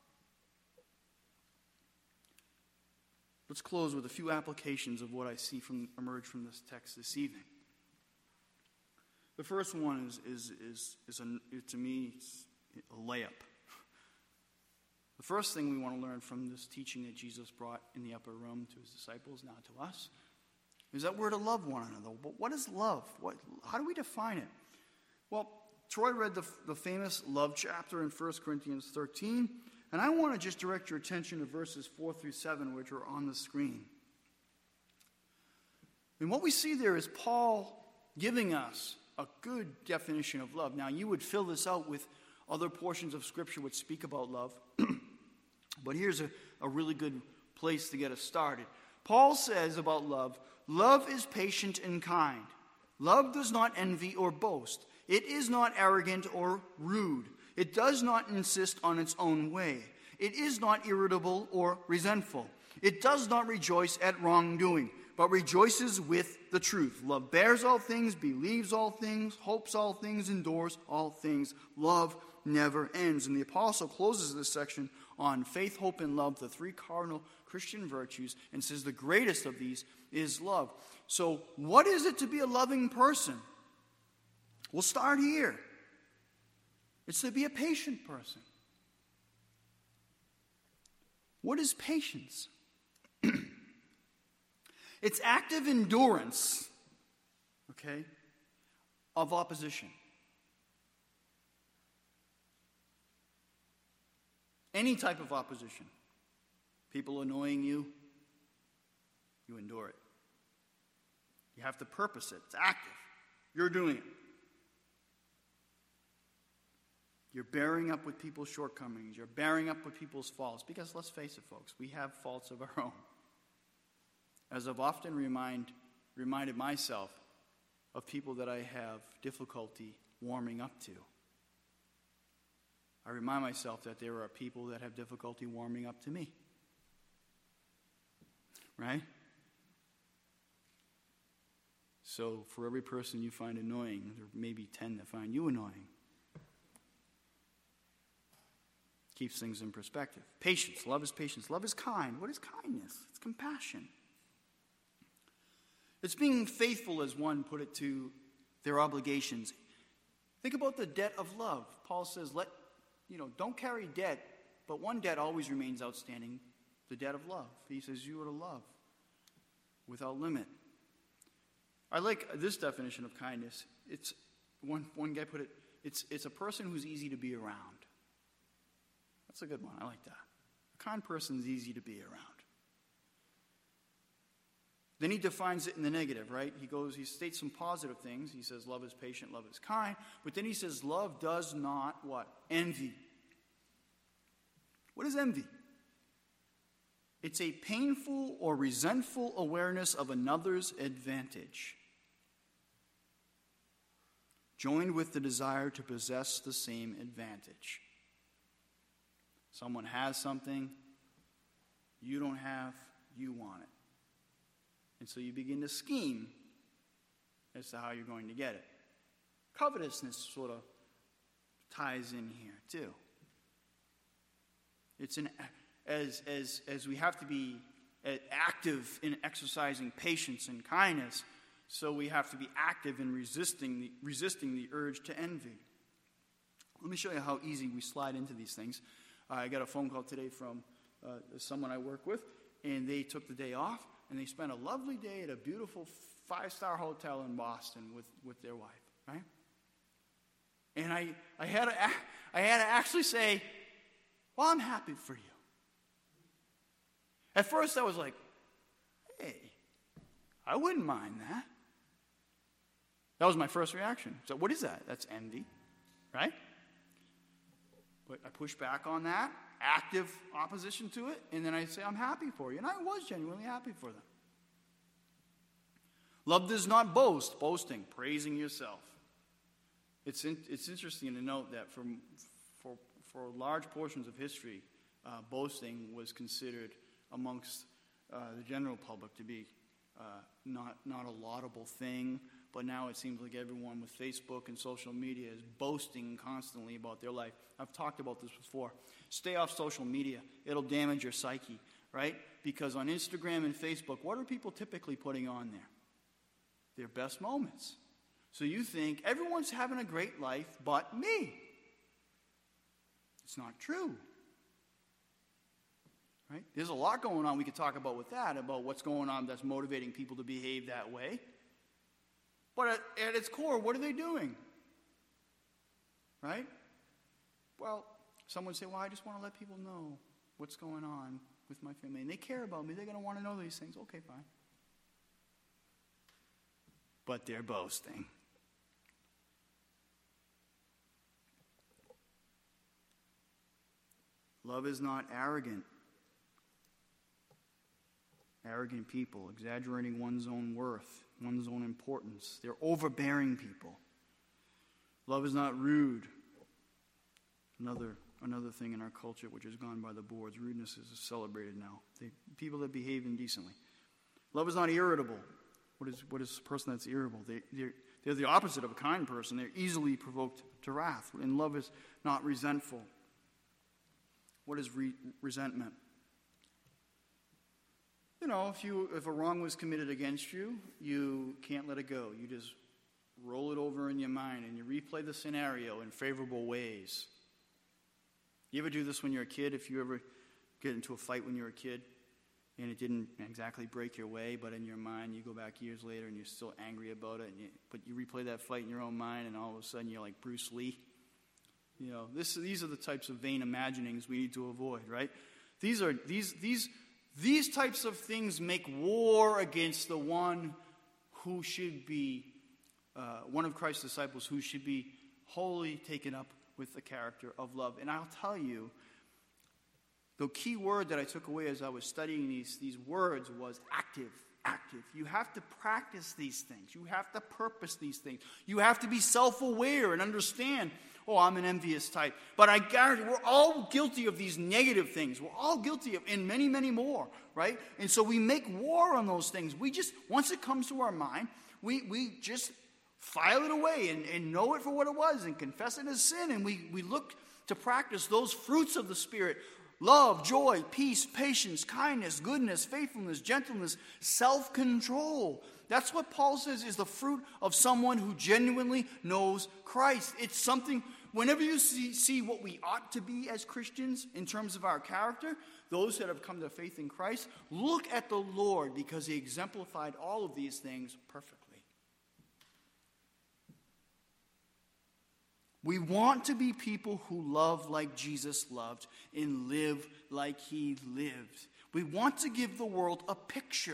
Let's close with a few applications of what I see from emerge from this text this evening. The first one is, is, is, is a, to me, it's a layup. The first thing we want to learn from this teaching that Jesus brought in the upper room to his disciples, now to us, is that we're to love one another. But what is love? What, how do we define it? Well, Troy read the, the famous love chapter in First Corinthians thirteen, and I want to just direct your attention to verses four through seven, which are on the screen. And what we see there is Paul giving us a good definition of love. Now, you would fill this out with other portions of Scripture which speak about love, but here's a, a really good place to get us started. Paul says about love, love is patient and kind. Love does not envy or boast. It is not arrogant or rude. It does not insist on its own way. It is not irritable or resentful. It does not rejoice at wrongdoing, but rejoices with the truth. Love bears all things, believes all things, hopes all things, endures all things. Love never ends. And the apostle closes this section on faith, hope, and love, the three cardinal Christian virtues, and says the greatest of these is love. So what is it to be a loving person? We'll start here. It's to be a patient person. What is patience? It's active endurance, okay, of opposition. Any type of opposition. People annoying you, you endure it. You have to purpose it. It's active. You're doing it. You're bearing up with people's shortcomings. You're bearing up with people's faults. Because let's face it, folks, we have faults of our own. As I've often remind, reminded myself of people that I have difficulty warming up to. I remind myself that there are people that have difficulty warming up to me. Right? So for every person you find annoying, there may be ten that find you annoying. Keeps things in perspective. Patience. Love is patience. Love is kind. What is kindness? It's compassion. It's being faithful, as one put it, to their obligations. Think about the debt of love. Paul says, let, you know, don't carry debt, but one debt always remains outstanding, the debt of love. He says you are to love without limit. I like this definition of kindness. It's one one guy put it, it's it's a person who's easy to be around. That's a good one. I like that. A kind person is easy to be around. Then he defines it in the negative, right? He goes, he states some positive things. He says love is patient, love is kind. But then he says love does not what? Envy. What is envy? It's a painful or resentful awareness of another's advantage, joined with the desire to possess the same advantage. Someone has something you don't have, you want it. And so you begin to scheme as to how you're going to get it. Covetousness sort of ties in here too. It's an as as as we have to be active in exercising patience and kindness, so we have to be active in resisting the resisting the urge to envy. Let me show you how easy we slide into these things. Uh, I got a phone call today from uh, someone I work with, and they took the day off. And they spent a lovely day at a beautiful five-star hotel in Boston with, with their wife, right? And I, I, had to, I had to actually say, well, I'm happy for you. At first I was like, hey, I wouldn't mind that. That was my first reaction. So what is that? That's envy, right? But I push back on that. Active opposition to it, and then I say, I'm happy for you. And I was genuinely happy for them. Love does not boast, boasting, praising yourself. It's in, it's interesting to note that for, for, for large portions of history, uh, boasting was considered amongst uh, the general public to be uh, not, not a laudable thing. But now it seems like everyone with Facebook and social media is boasting constantly about their life. I've talked about this before. Stay off social media. It'll damage your psyche, right? Because on Instagram and Facebook, what are people typically putting on there? Their best moments. So you think everyone's having a great life but me. It's not true. Right? There's a lot going on we could talk about with that, about what's going on that's motivating people to behave that way. But at, at its core, what are they doing? Right? Well, someone say, well, I just want to let people know what's going on with my family. And they care about me. They're going to want to know these things. Okay, fine. But they're boasting. Love is not arrogant. Arrogant people, exaggerating one's own worth, one's own importance. They're overbearing people. Love is not rude. Another another thing in our culture which has gone by the boards. Rudeness is celebrated now. They, people that behave indecently. Love is not irritable. What is what is a person that's irritable? They, they're, they're the opposite of a kind person. They're easily provoked to wrath. And love is not resentful. What is re- resentment? You know, if you if a wrong was committed against you, you can't let it go. You just roll it over in your mind and you replay the scenario in favorable ways. You ever do this when you're a kid? If you ever get into a fight when you're a kid and it didn't exactly break your way, but in your mind you go back years later and you're still angry about it, and you, but you replay that fight in your own mind and all of a sudden you're like Bruce Lee. You know, this these are the types of vain imaginings we need to avoid, right? These are these these These types of things make war against the one who should be, uh, one of Christ's disciples who should be wholly taken up with the character of love. And I'll tell you, the key word that I took away as I was studying these, these words was active, active. You have to practice these things. You have to purpose these things. You have to be self-aware and understand, oh, I'm an envious type. But I guarantee we're all guilty of these negative things. We're all guilty of, and many, many more, right? And so we make war on those things. We just, once it comes to our mind, we, we just file it away and, and know it for what it was and confess it as sin. And we, we look to practice those fruits of the Spirit: love, joy, peace, patience, kindness, goodness, faithfulness, gentleness, self-control. That's what Paul says is the fruit of someone who genuinely knows Christ. It's something, whenever you see, see what we ought to be as Christians in terms of our character, those that have come to faith in Christ, look at the Lord, because he exemplified all of these things perfectly. We want to be people who love like Jesus loved and live like he lived. We want to give the world a picture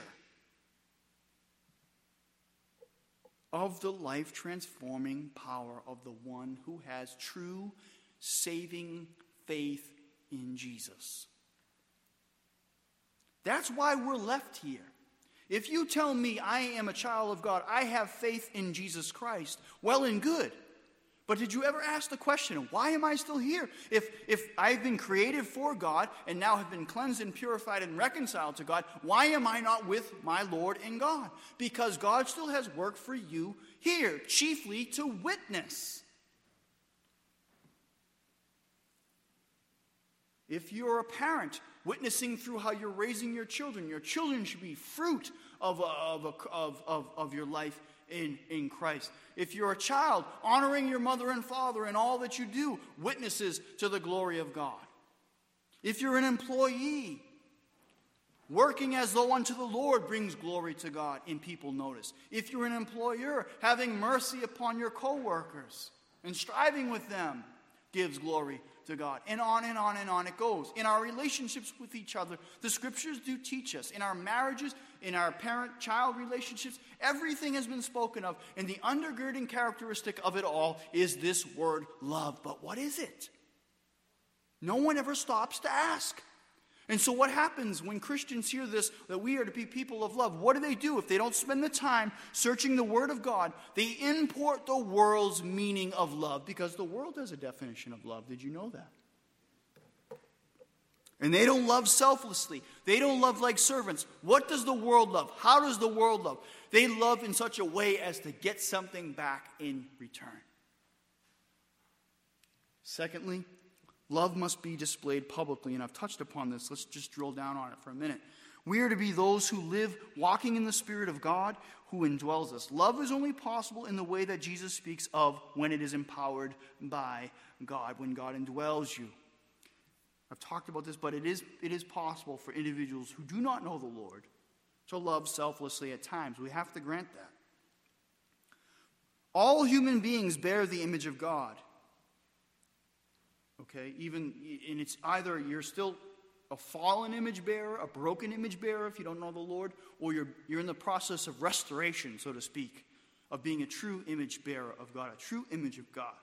of the life-transforming power of the one who has true saving faith in Jesus. That's why we're left here. If you tell me I am a child of God, I have faith in Jesus Christ, well and good. But did you ever ask the question, why am I still here? If, if I've been created for God and now have been cleansed and purified and reconciled to God, why am I not with my Lord and God? Because God still has work for you here, chiefly to witness. If you're a parent, witnessing through how you're raising your children, your children should be fruit of, of, of, of, of your life in, in Christ. If you're a child, honoring your mother and father in all that you do witnesses to the glory of God. If you're an employee, working as though unto the Lord brings glory to God and people notice. If you're an employer, having mercy upon your co-workers and striving with them gives glory to God. And on and on and on it goes. In our relationships with each other, the scriptures do teach us. In our marriages, in our parent-child relationships, everything has been spoken of. And the undergirding characteristic of it all is this word love. But what is it? No one ever stops to ask. And so what happens when Christians hear this, that we are to be people of love? What do they do if they don't spend the time searching the Word of God? They import the world's meaning of love, because the world has a definition of love. Did you know that? And they don't love selflessly. They don't love like servants. What does the world love? How does the world love? They love in such a way as to get something back in return. Secondly, love must be displayed publicly, and I've touched upon this. Let's just drill down on it for a minute. We are to be those who live walking in the Spirit of God who indwells us. Love is only possible in the way that Jesus speaks of when it is empowered by God, when God indwells you. I've talked about this, but it is, it is possible for individuals who do not know the Lord to love selflessly at times. We have to grant that. All human beings bear the image of God. Okay, even, and it's either you're still a fallen image bearer, a broken image bearer if you don't know the Lord, or you're, you're in the process of restoration, so to speak, of being a true image bearer of God, a true image of God.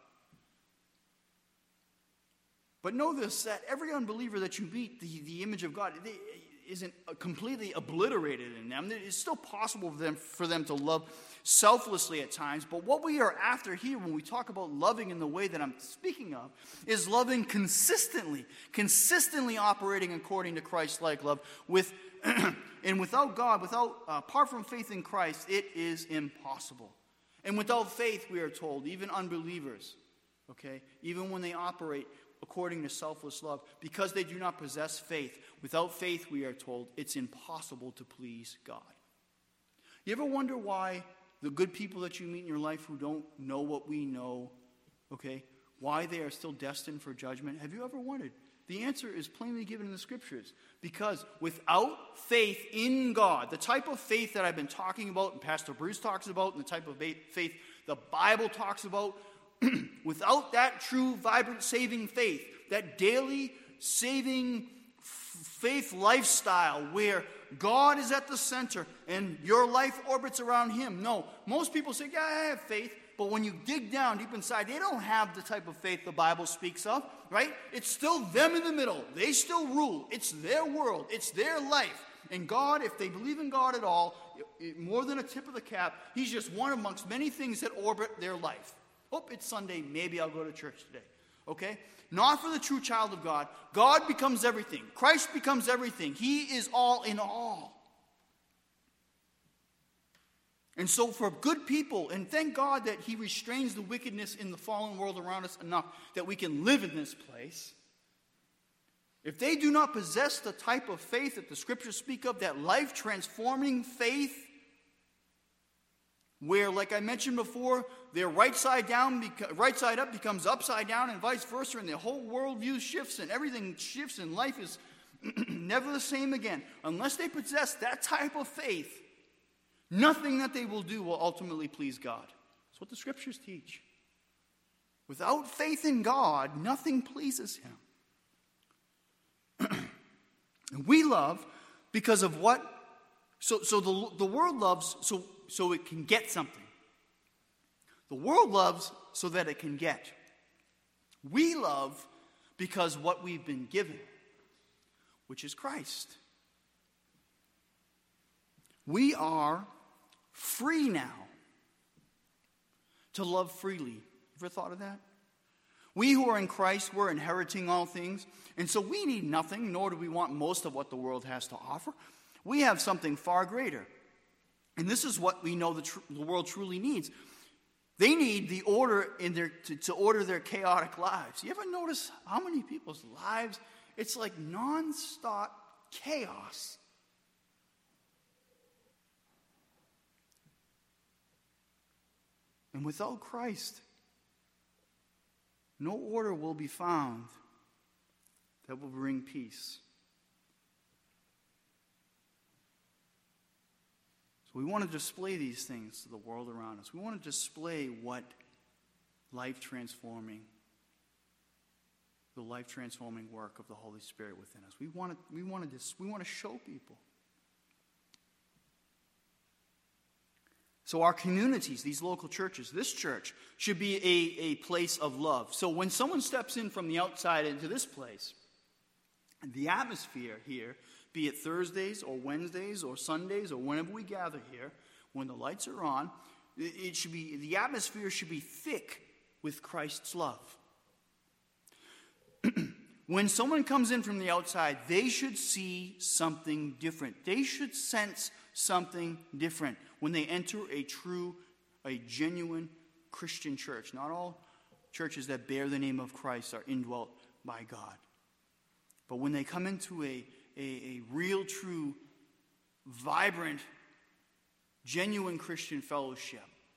But know this, that every unbeliever that you meet, the, the image of God, it isn't completely obliterated in them. It's still possible for them, for them to love selflessly at times. But what we are after here when we talk about loving in the way that I'm speaking of is loving consistently, consistently operating according to Christ-like love. With and without God, without uh, apart from faith in Christ, it is impossible. And without faith, we are told, even unbelievers, okay, even when they operate according to selfless love, because they do not possess faith. Without faith, we are told, it's impossible to please God. You ever wonder why the good people that you meet in your life who don't know what we know, okay, why they are still destined for judgment? Have you ever wondered? The answer is plainly given in the Scriptures. Because without faith in God, the type of faith that I've been talking about and Pastor Bruce talks about, and the type of faith the Bible talks about, without that true, vibrant, saving faith, that daily saving faith lifestyle where God is at the center and your life orbits around Him. No, most people say, yeah, I have faith. But when you dig down deep inside, they don't have the type of faith the Bible speaks of, right? It's still them in the middle. They still rule. It's their world. It's their life. And God, if they believe in God at all, more than a tip of the cap, He's just one amongst many things that orbit their life. Oh, it's Sunday, maybe I'll go to church today. Okay? Not for the true child of God. God becomes everything. Christ becomes everything. He is all in all. And so for good people, and thank God that He restrains the wickedness in the fallen world around us enough that we can live in this place. If they do not possess the type of faith that the Scriptures speak of, that life-transforming faith, where, like I mentioned before, their right side down, right side up becomes upside down, and vice versa, and their whole worldview shifts, and everything shifts, and life is never the same again. Unless they possess that type of faith, nothing that they will do will ultimately please God. That's what the Scriptures teach. Without faith in God, nothing pleases Him. And we love because of what? So, so the, the world loves so, so it can get something. The world loves so that it can get. We love because what we've been given, which is Christ. We are free now to love freely. Ever thought of that? We who are in Christ, we're inheriting all things, and so we need nothing, nor do we want most of what the world has to offer. We have something far greater. And this is what we know the, tr- the world truly needs. They need the order in their to, to order their chaotic lives. You ever notice how many people's lives, it's like nonstop chaos? And without Christ, no order will be found that will bring peace. So we want to display these things to the world around us. We want to display what life-transforming, the life-transforming work of the Holy Spirit within us. We want to, we want to, we want to show people. So our communities, these local churches, this church, should be a, a place of love. So when someone steps in from the outside into this place, the atmosphere here, be it Thursdays or Wednesdays or Sundays or whenever we gather here, when the lights are on, it should be, the atmosphere should be thick with Christ's love. When someone comes in from the outside, they should see something different. They should sense something different when they enter a true, a genuine Christian church. Not all churches that bear the name of Christ are indwelt by God. But when they come into a, a, a real, true, vibrant, genuine Christian fellowship,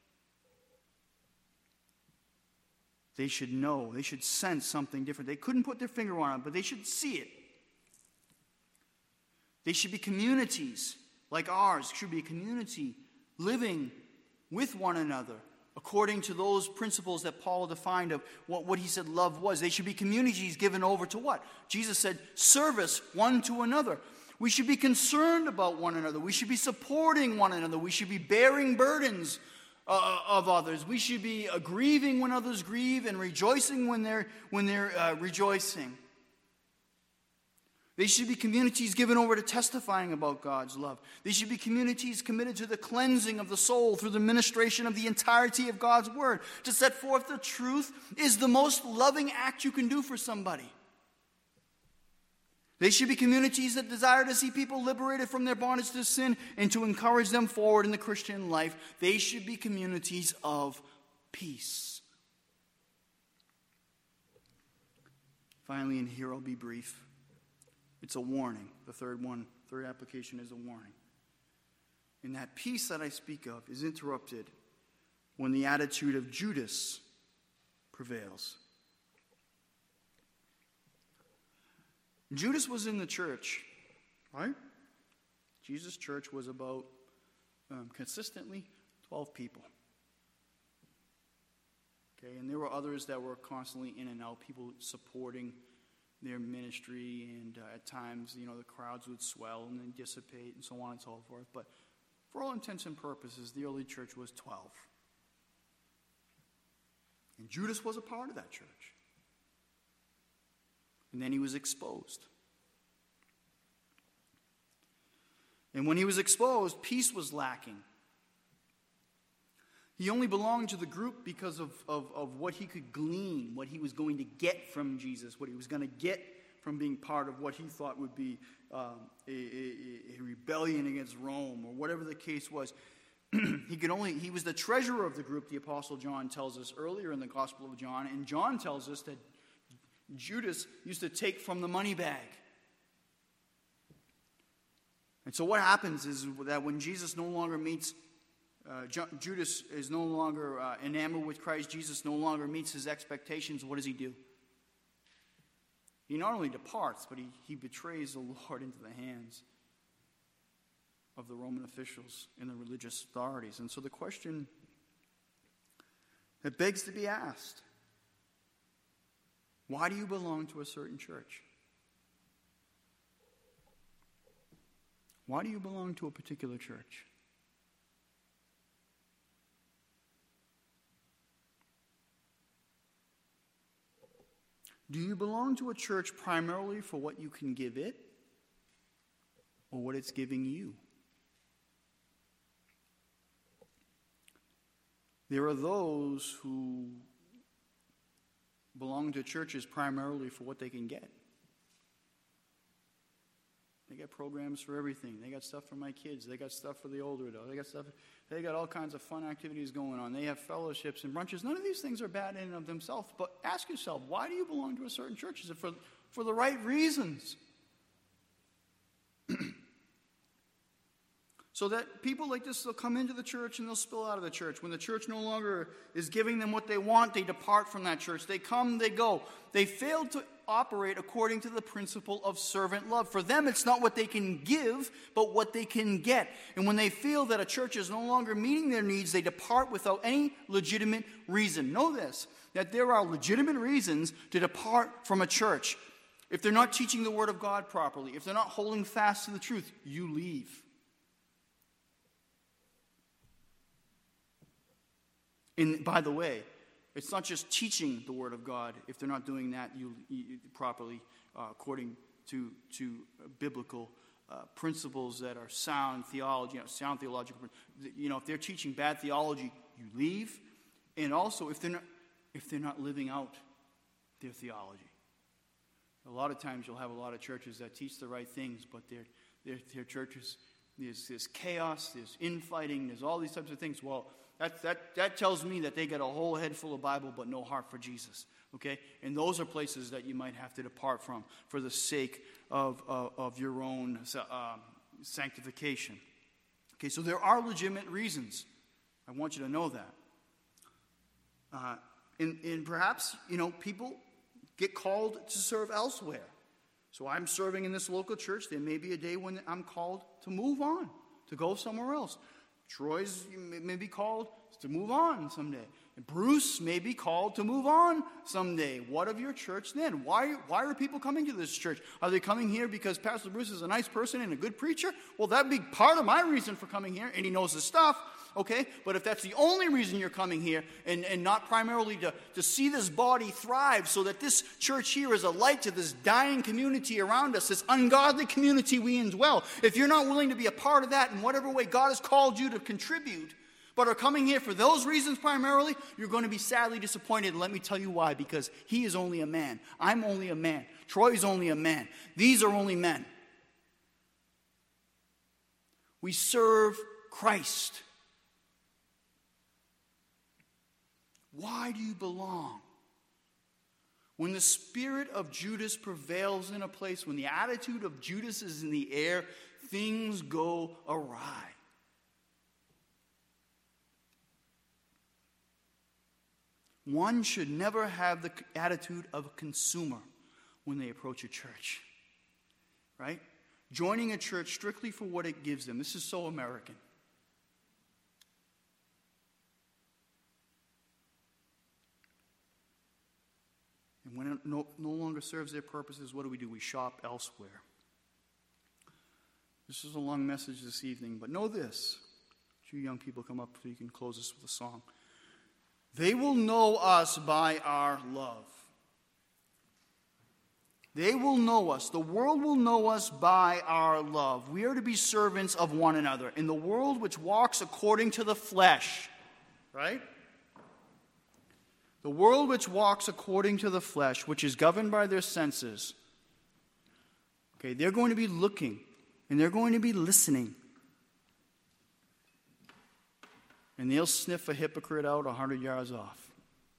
they should know, they should sense something different. They couldn't put their finger on it, but they should see it. They should be communities like ours, should be a community living with one another according to those principles that Paul defined of what, what he said love was. They should be communities given over to what? Jesus said service one to another. We should be concerned about one another. We should be supporting one another. We should be bearing burdens uh, of others. We should be uh, grieving when others grieve and rejoicing when they're, when they're uh, rejoicing. They should be communities given over to testifying about God's love. They should be communities committed to the cleansing of the soul through the ministration of the entirety of God's word. To set forth the truth is the most loving act you can do for somebody. They should be communities that desire to see people liberated from their bondage to sin and to encourage them forward in the Christian life. They should be communities of peace. Finally, and here I'll be brief. It's a warning. The third one, third application is a warning. And that peace that I speak of is interrupted when the attitude of Judas prevails. Judas was in the church, right? Jesus' church was about um, consistently twelve people. Okay, and there were others that were constantly in and out, people supporting their ministry, and uh, at times, you know, the crowds would swell and then dissipate and so on and so forth. But for all intents and purposes, the early church was twelve. And Judas was a part of that church. And then he was exposed. And when he was exposed, peace was lacking. He only belonged to the group because of, of, of what he could glean, what he was going to get from Jesus, what he was going to get from being part of what he thought would be um, a, a, a rebellion against Rome, or whatever the case was. he could only he was the treasurer of the group, the Apostle John tells us earlier in the Gospel of John, and John tells us that Judas used to take from the money bag. And so what happens is that when Jesus no longer meets Uh, Judas is no longer uh, enamored with Christ. Jesus no longer meets his expectations. What does he do? He not only departs, but he, he betrays the Lord into the hands of the Roman officials and the religious authorities. And so the question that begs to be asked, why do you belong to a certain church? Why do you belong to a particular church? Do you belong to a church primarily for what you can give it, or what it's giving you? There are those who belong to churches primarily for what they can get. They got programs for everything. They got stuff for my kids. They got stuff for the older adults. They got stuff. They got all kinds of fun activities going on. They have fellowships and brunches. None of these things are bad in and of themselves. But ask yourself, why do you belong to a certain church? Is it for, for the right reasons? So that people like this, they'll come into the church and they'll spill out of the church. When the church no longer is giving them what they want, they depart from that church. They come, they go. They fail to operate according to the principle of servant love. For them, it's not what they can give, but what they can get. And when they feel that a church is no longer meeting their needs, they depart without any legitimate reason. Know this, that there are legitimate reasons to depart from a church. If they're not teaching the Word of God properly, if they're not holding fast to the truth, you leave. And by the way, it's not just teaching the Word of God. If they're not doing that you, you properly, uh, according to, to biblical uh, principles that are sound theology, you know, sound theological. You know, if they're teaching bad theology, you leave. And also, if they're not, if they're not living out their theology. A lot of times you'll have a lot of churches that teach the right things, but their, their, their churches, there's, there's chaos, there's infighting, there's all these types of things. Well, that, that, that tells me that they got a whole head full of Bible but no heart for Jesus. Okay? And those are places that you might have to depart from for the sake of, of, of your own um, sanctification. Okay, so there are legitimate reasons. I want you to know that. Uh, and, and perhaps, you know, people get called to serve elsewhere. So I'm serving in this local church. There may be a day when I'm called to move on, to go somewhere else. Troy's may be called to move on someday. And Bruce may be called to move on someday. What of your church then? Why, why are people coming to this church? Are they coming here because Pastor Bruce is a nice person and a good preacher? Well, that'd be part of my reason for coming here, and he knows his stuff. Okay, but if that's the only reason you're coming here and, and not primarily to, to see this body thrive so that this church here is a light to this dying community around us, this ungodly community we indwell, if you're not willing to be a part of that in whatever way God has called you to contribute, but are coming here for those reasons primarily, you're going to be sadly disappointed. And let me tell you why. Because he is only a man. I'm only a man. Troy is only a man. These are only men. We serve Christ. Why do you belong? When the spirit of Judas prevails in a place, when the attitude of Judas is in the air, things go awry. One should never have the attitude of a consumer when they approach a church. Right? Joining a church strictly for what it gives them. This is so American. And when it no, no longer serves their purposes, what do we do? We shop elsewhere. This is a long message this evening, but know this. You young people come up so you can close this with a song. They will know us by our love. They will know us. The world will know us by our love. We are to be servants of one another. In the world which walks according to the flesh, right? The world which walks according to the flesh, which is governed by their senses, okay, they're going to be looking and they're going to be listening. And they'll sniff a hypocrite out a hundred yards off.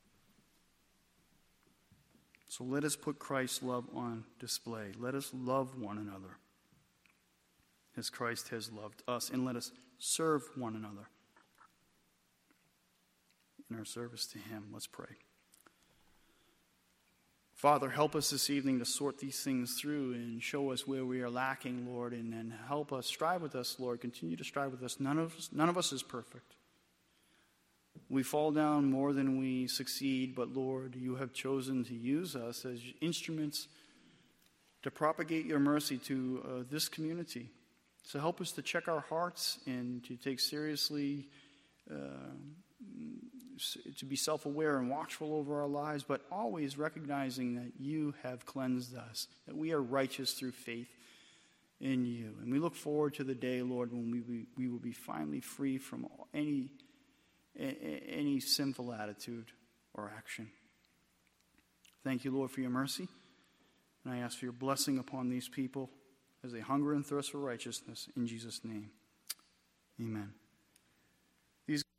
So let us put Christ's love on display. Let us love one another as Christ has loved us. And let us serve one another in our service to him. Let's pray. Father, help us this evening to sort these things through and show us where we are lacking, Lord, and, and help us. Strive with us, Lord. Continue to strive with us. None of us, none of us is perfect. We fall down more than we succeed, but Lord, you have chosen to use us as instruments to propagate your mercy to uh, this community. So help us to check our hearts and to take seriously, uh, to be self-aware and watchful over our lives, but always recognizing that you have cleansed us, that we are righteous through faith in you. And we look forward to the day, Lord, when we, we, we will be finally free from any any sinful attitude or action. Thank you, Lord, for your mercy. And I ask for your blessing upon these people as they hunger and thirst for righteousness. In Jesus' name, amen.